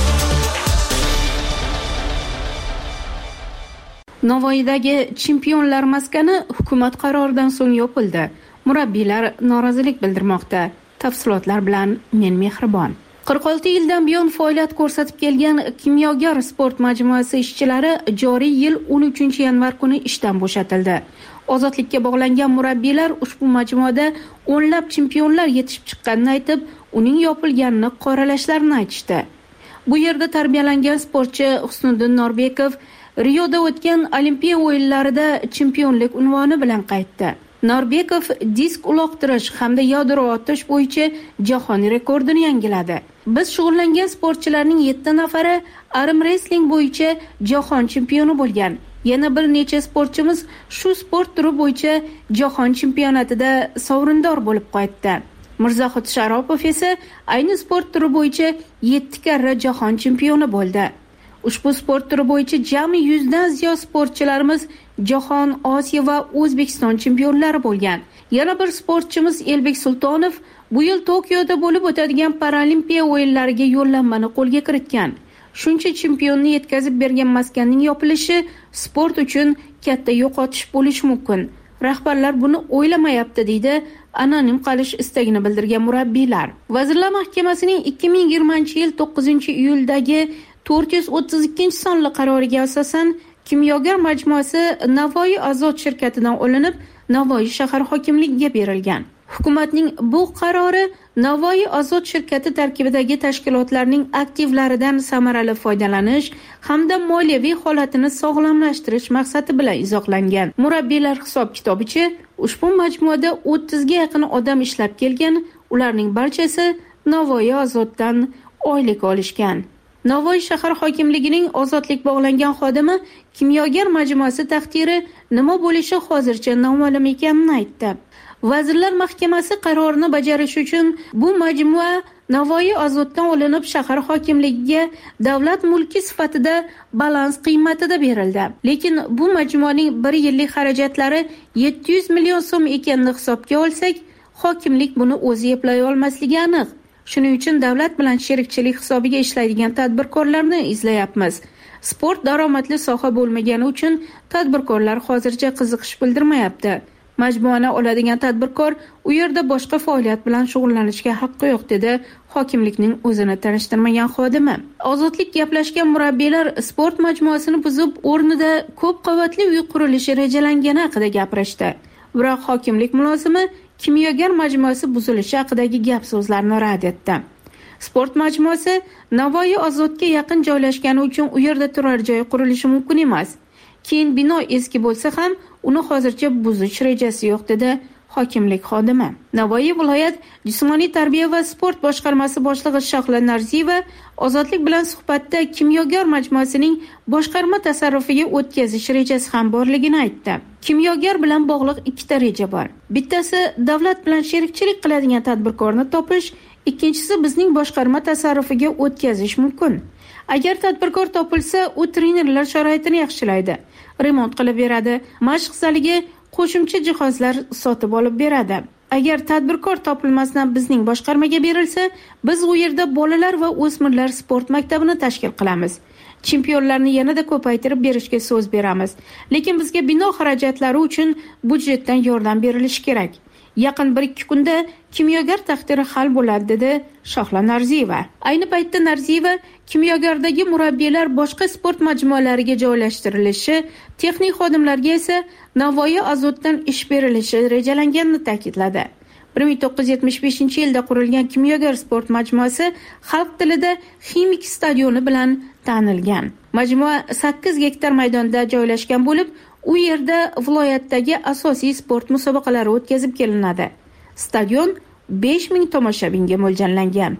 Navoiydagi chempionlar maskani hukumat qaroridan so'ng yopildi. Murabbiylar norozilik bildirmoqda. Tafsilotlar bilan men Mehribon. qirq olti yildan buyon faoliyat ko'rsatib kelgan Kimyogar sport majmuasi ishchilari joriy yil o'n uchinchi yanvar kuni ishdan bo'shatildi. Ozodlikka bog'langan murabbiylar ushbu majmuada o'nlab chempionlar yetishib chiqqanini aytib, uning yopilganini qoralashlarini aytishdi. Bu yerda tarbiyalangan sportchi Husniddin Norbekov Rioda o'tgan Olimpiya o'yinlarida chempionlik unvoni bilan qaytdi. Norbekov disk uloqtirish hamda yadro otish bo'yicha jahon rekordini yangiladi. Biz shug'ullangan sportchilarning yetti nafari arm wrestling bo'yicha jahon chempioni bo'lgan. Yana bir necha sportchimiz shu sport turi bo'yicha jahon chempionatida sovrindor bo'lib qaytdi. Mirzohid Sharopov esa ayni sport turi bo'yicha yetti karra jahon chempioni bo'ldi. Ushbu sport turi bo'yicha jami yuzdan ziyod sportchilarimiz jahon, Osiyo va O'zbekiston chempionlari bo'lgan. Yana bir sportchimiz Elbek Sultonov bu yil Tokioda bo'lib o'tadigan Paralimpiya o'yinlariga yo'llanmani qo'lga kiritgan. Shuncha chempionni yetkazib bergan maskanning yopilishi sport uchun katta yo'qotish bo'lishi mumkin. Rahbarlar buni o'ylamayapti deydi anonim qolish istagini bildirgan murabbiylar. Vazirlar Mahkamasining ikki ming yigirmanchi yil to'qqizinchi iyuldagi to'rt yuz o'ttiz ikkinchi sonli qaroriga asosan Kimyogar majmuasi Navoiy Azot shirkatidan olinib, Navoiy shahar hokimligiga berilgan. Hukumatning bu qarori Navoiy Azot shirkati tarkibidagi tashkilotlarning aktivlaridan samarali foydalanish hamda moliyaviy holatini sog'lomlashtirish maqsadi bilan izohlangan. Murabbiylar hisob-kitobicha ushbu majmuada o'ttizga yaqin odam ishlab kelgan, ularning barchasi Navoiy Azotdan oylik olishgan. Navoiy shahar hokimligining ozodlik bog'langan xodimi Kimyogar majmuasi taqdiri nima bo'lishi hozircha noma'lum ekanini aytdi. Vazirlar Mahkamasi qarorini bajarish uchun bu majmua Navoiy Azotdan olinib shahar hokimligiga davlat mulki sifatida balans qiymatida berildi. Lekin bu majmuaning bir yillik xarajatlari yetti yuz million so'm ekanini hisobga olsak, hokimlik buni o'zi eplay olmasligi aniq. Shuning uchun davlat bilan sherikchilik hisobiga ishlaydigan tadbirkorlarni izlayapmiz. Sport daromadli soha bo'lmagani uchun tadbirkorlar hozircha qiziqish bildirmayapti. Majmuani oladigan tadbirkor u yerda boshqa faoliyat bilan shug'ullanishga haqqi yo'q dedi hokimlikning o'zini tanishtirmagan xodimi. Ozodlik gaplashgan murabbiylar sport majmuasini buzib o'rnida ko'p qavatli uy qurilishi rejalangani haqida gapirishdi. Biroq hokimlik mulozimi Kimyogar majmuasi buzilishi haqidagi gap so'zlarni rad etdi. Sport majmuasi Navoiy Azotga yaqin joylashgani uchun u yerda turar joy qurilishi mumkin emas. Keyin bino eski bo'lsa ham uni hozircha buzish rejasi yo'q dedi hokimlik xodimi. Navoiy viloyat jismoniy tarbiya va sport boshqarmasi boshlig'i Shahla Narziyeva ozodlik bilan suhbatda Kimyogar majmuasining boshqarma tasarrufiga o'tkazish rejasi ham borligini aytdi. Kimyogar bilan bog'liq ikkita reja bor. Bittasi davlat bilan sherikchilik qiladigan tadbirkorni topish, ikkinchisi bizning boshqarma tasarrufiga o'tkazish mumkin. Agar tadbirkor topilsa, u trenerlar sharoitini yaxshilaydi, remont qilib beradi, mashq zaliga qo'shimcha jihozlar sotib olib beradi. Agar tadbirkor topilmasdan bizning boshqarmaga berilsa, biz u yerda bolalar va o'smirlar sport maktabini tashkil qilamiz. Chempionlarni yanada ko'paytirib berishga so'z beramiz. Lekin bizga bino xarajatlari uchun budjetdan yordam berilishi kerak. Yaqin bir ikki kunda Kimyogar taqdiri hal bo'ladi dedi Shahla Narziyeva. Ayni paytda Narziyeva Kimyogardagi murabbiylar boshqa sport majmualariga joylashtirilishi, texnik xodimlarga esa Navoiy Azotdan ish berilishi rejalanganini ta'kidladi. bir ming to'qqiz yuz yetmish beshinchi yilda qurilgan Kimyogar sport majmuasi xalq tilida Ximik stadioni bilan tanilgan. Majmua sakkiz gektar maydonda joylashgan bo'lib, u yerda viloyatdagi asosiy sport musobaqalari o'tkazib kelinadi. Stadion besh ming tomoshabinga mo'ljallangan.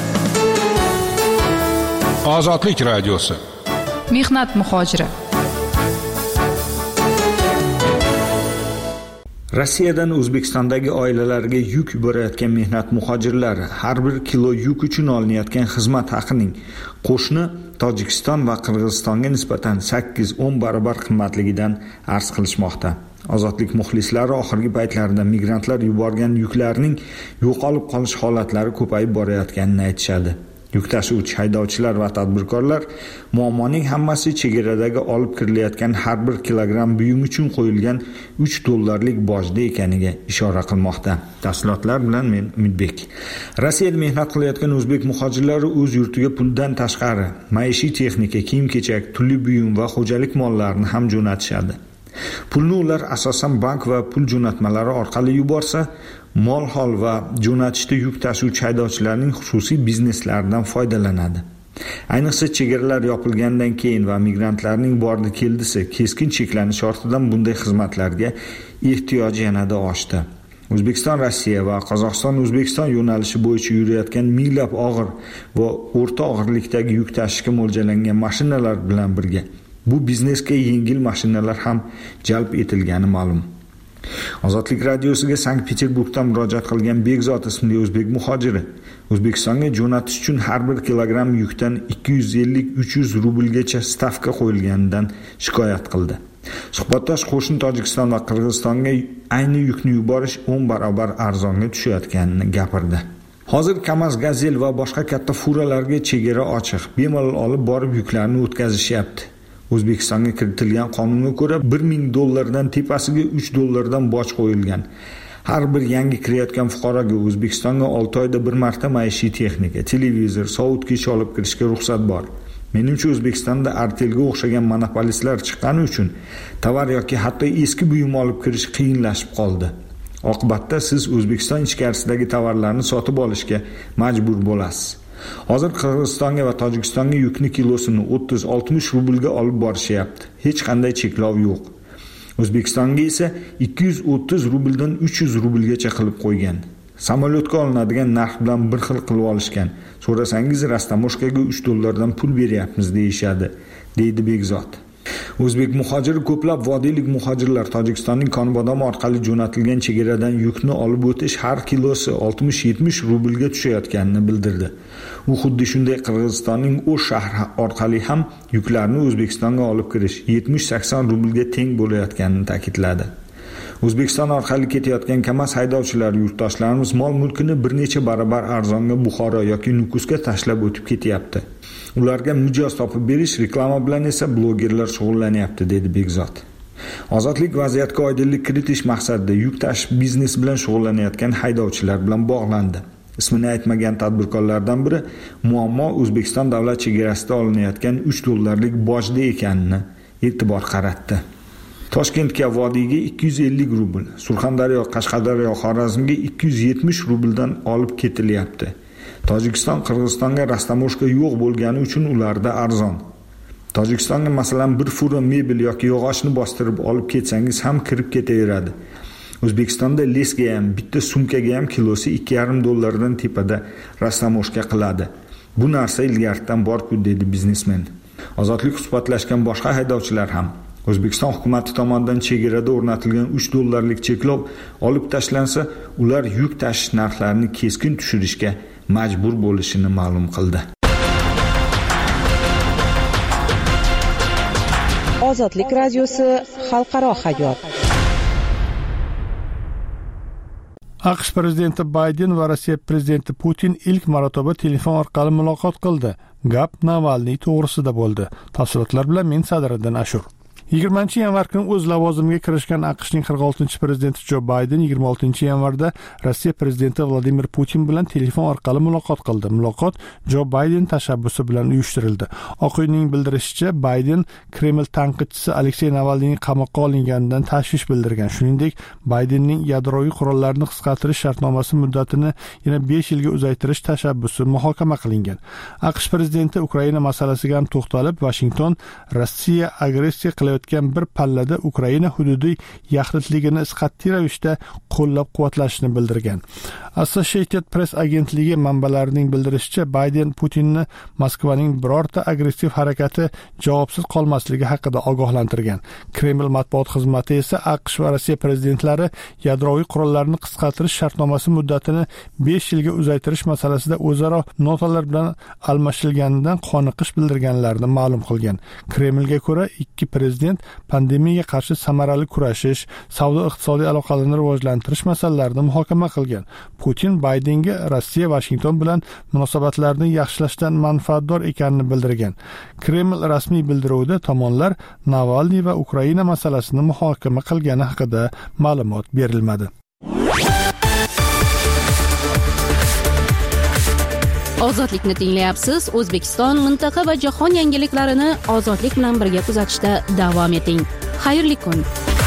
Ozodlik radiosi. Mehnat muhojiri. Rossiyadan O'zbekistondagi oilalarga yuk yuborayotgan mehnat muhojirlari har bir kilo yuk uchun olinayotgan xizmat haqining qo'shni Tojikiston va Qirg'izistonga nisbatan sakkiz o'n barobar qimmatligidan arz qilishmoqda. Ozodlik muxlislari oxirgi paytlarda migrantlar yuborgan yuklarning yo'qolib qolish holatlari ko'payib borayotganini aytishadi. Yuk tashuvchi haydovchilar va tadbirkorlar muammoning hammasi chegaradagi olib kirilayotgan har bir kilogramm buyum uchun qo'yilgan uch dollarlik bojda ekaniga ishora qilmoqda. Tafsilotlar bilan men Umidbek. Rossiyada mehnat qilayotgan o'zbek muhojirlari o'z yurtiga puldan tashqari maishiy texnika, kiyim-kechak, turli buyum va xo'jalik mollarini ham jo'natishadi. Pulni ular asosan bank va pul jo'natmalari orqali yuborsa, mol hol va jo'natishda yuk tashuvchi haydovchilarning xususiy bizneslaridan foydalanadi. Ayniqsa chegaralar yopilgandan keyin va migrantlarning bordi keldisi keskin cheklanish ortidan bunday xizmatlarga ehtiyoj yanada oshdi. O'zbekiston Rossiya va Qozog'iston O'zbekiston yo'nalishi bo'yicha yurayotgan minglab og'ir va o'rta og'irlikdagi yuk tashishga mo'ljallangan mashinalar bilan birga bu biznesga yengil mashinalar ham jalb etilgani ma'lum. Ozodlik radiosiga Sankt-Peterburgdan murojaat qilgan Bekzod ismli o'zbek muhojiri O'zbekistonga jo'natish uchun har bir kilogramm yukdan ikki yuz ellik uch yuz rublgacha stavka qo'yilganidan shikoyat qildi. Suhbatdosh qo'shni Tojikiston va Qirg'izistonga ayni yukni yuborish o'n barobar arzonga tushayotganini gapirdi. Hozir Kamaz, Gazel va boshqa katta furalarga chegara ochiq, bemalol olib borib yuklarni o'tkazishyapti. O'zbekistonga kiritilgan qonunga ko'ra bir ming dollardan tepasiga uch dollardan boj qo'yilgan. Har bir yangi kirayotgan fuqaroga O'zbekistonga olti oyda bir marta maishiy texnika, televizor, sovutgich olib kirishga ruxsat bor. Menimcha O'zbekistonda Artelga o'xshagan monopolistlar chiqqani uchun tovar yoki hatto eski buyum olib kirish qiyinlashib qoldi. Oqibatda siz O'zbekiston ichkarisidagi tovarlarni sotib olishga majbur bo'lasiz. Hozir Qirg'izistonga va Tojikistonga yukni kilosini o'ttiz oltmish rublga olib borishyapti. Hech qanday cheklov yo'q. O'zbekistonga esa ikki yuz o'ttiz rubldan uch yuz rublgacha qilib qo'ygan. Samolyotga olinadigan narx bilan bir xil qilib olishgan. So'rasangiz rastamoshkaga uch dollardan pul beryapmiz deyishadi, deydi Bekzod. O'zbek muhojiri ko'plab vodiylik muhojirlar Tojikistonning Konbodom orqali jo'natilgan chegaradan yukni olib o'tish har kilosi oltmish yetmish rublga tushayotganini bildirdi. U xuddi shunday Qirg'izistonning O'sh shahri orqali ham yuklarni O'zbekistonga olib kirish yetmish sakson rublga teng bo'layotganini ta'kidladi. O'zbekiston orqali ketayotgan Kamaz haydovchilari yurtdoshlarimiz mol-mulkini bir necha barobar arzonga Buxoro yoki Nukusga tashlab o'tib ketyapti. Ularga mijoz topib berish, reklama bilan esa blogerlar shug'ullanyapti, dedi Bekzod. Ozodlik vaziyatga oydinlik kiritish maqsadida yuk tashish biznesi bilan shug'ullanayotgan haydovchilar bilan bog'landi. Ismini aytmagan tadbirkorlardan biri muammo O'zbekiston davlat chegarasida olinayotgan uch dollarlik bojda ekanini e'tibor qaratdi. Toshkentga vodiyga ikki yuz ellik rubl, Surxondaryo, Qashqadaryo, Xorazmga ikki yuz yetmish rubldan olib ketilyapti. Tojikiston Qirg'izistonga rastamoshka yo'q bo'lgani uchun ularda arzon. Tojikistonga masalan bir fura mebel yoki yog'ochni bostirib olib ketsangiz ham kirib ketaveradi. O'zbekistonda lesga ham, bitta sumkaga ham kilosi ikki yarim dollardan tepada rastamoshka qiladi. Bu narsa ilgaridan bor-ku, dedi biznesmen. Ozodlik suhbatlashgan boshqa haydovchilar ham O'zbekiston hukumatı tomonidan chegarada o'rnatilgan uch dollarlik cheklov olib tashlansa, ular yuk tashish narxlarini keskin tushirishga majbur bo'lishini ma'lum qildi. Ozodlik radiosi xalqaro hayot. AQSh prezidenti Bayden va Rossiya prezidenti Putin ilk marotaba telefon orqali muloqot qildi. Gap Navalniy to'g'risida bo'ldi. Tafsilotlar bilan men Sadriddin Ashur. yigirmanchi yanvar kuni o'z lavozimiga kirishgan AQShning qirq oltinchi prezidenti Jo Bayden yigirma oltinchi yanvarda Rossiya prezidenti Vladimir Putin bilan telefon orqali muloqot qildi. Muloqot Jo Bayden tashabbusi bilan uyushtirildi. Oq uyning bildirishicha, Bayden Kreml tanqidchisi Aleksey Navalniyning qamoqqa olinganidan tashvish bildirgan. Shuningdek, Baydenning yadroviy qurollarni qisqartirish shartnomasi muddatini yana besh yilga uzaytirish tashabbusi muhokama qilingan. AQSh prezidenti Ukraina masalasiga ham to'xtalib, Washington Rossiya agressiya qilayotgan qilayotgan bir pallada Ukraina hududiy yaxlitligini qat'iy ravishda qo'llab-quvvatlashini bildirgan. Associated Press agentligi manbalarining bildirishicha, Bayden Putinni Moskvaning birorta agressiv harakati javobsiz qolmasligi haqida ogohlantirgan. Kreml matbuot xizmati esa AQSh va Rossiya prezidentlari yadroviy qurollarni qisqartirish shartnomasi muddatini besh yilga uzaytirish masalasida o'zaro notalar bilan almashilganidan qoniqish bildirganlarini ma'lum qilgan. Kremlga ko'ra, ikki prezident pandemiyaga qarshi samarali kurashish, savdo-iqtisodiy aloqalarni rivojlantirish masalalarini muhokama qilgan. Putin Baydenga Rossiya Washington bilan munosabatlarni yaxshilashdan manfaatdor ekanini bildirgan. Kreml rasmiy bildiruvida tomonlar Navalniy va Ukraina masalasini muhokama qilgani haqida ma'lumot berilmadi. Ozodlikni tinglayapsiz. O'zbekiston, mintaqa va jahon yangiliklarini ozodlik bilan birga kuzatishda davom eting. Xayrli kun.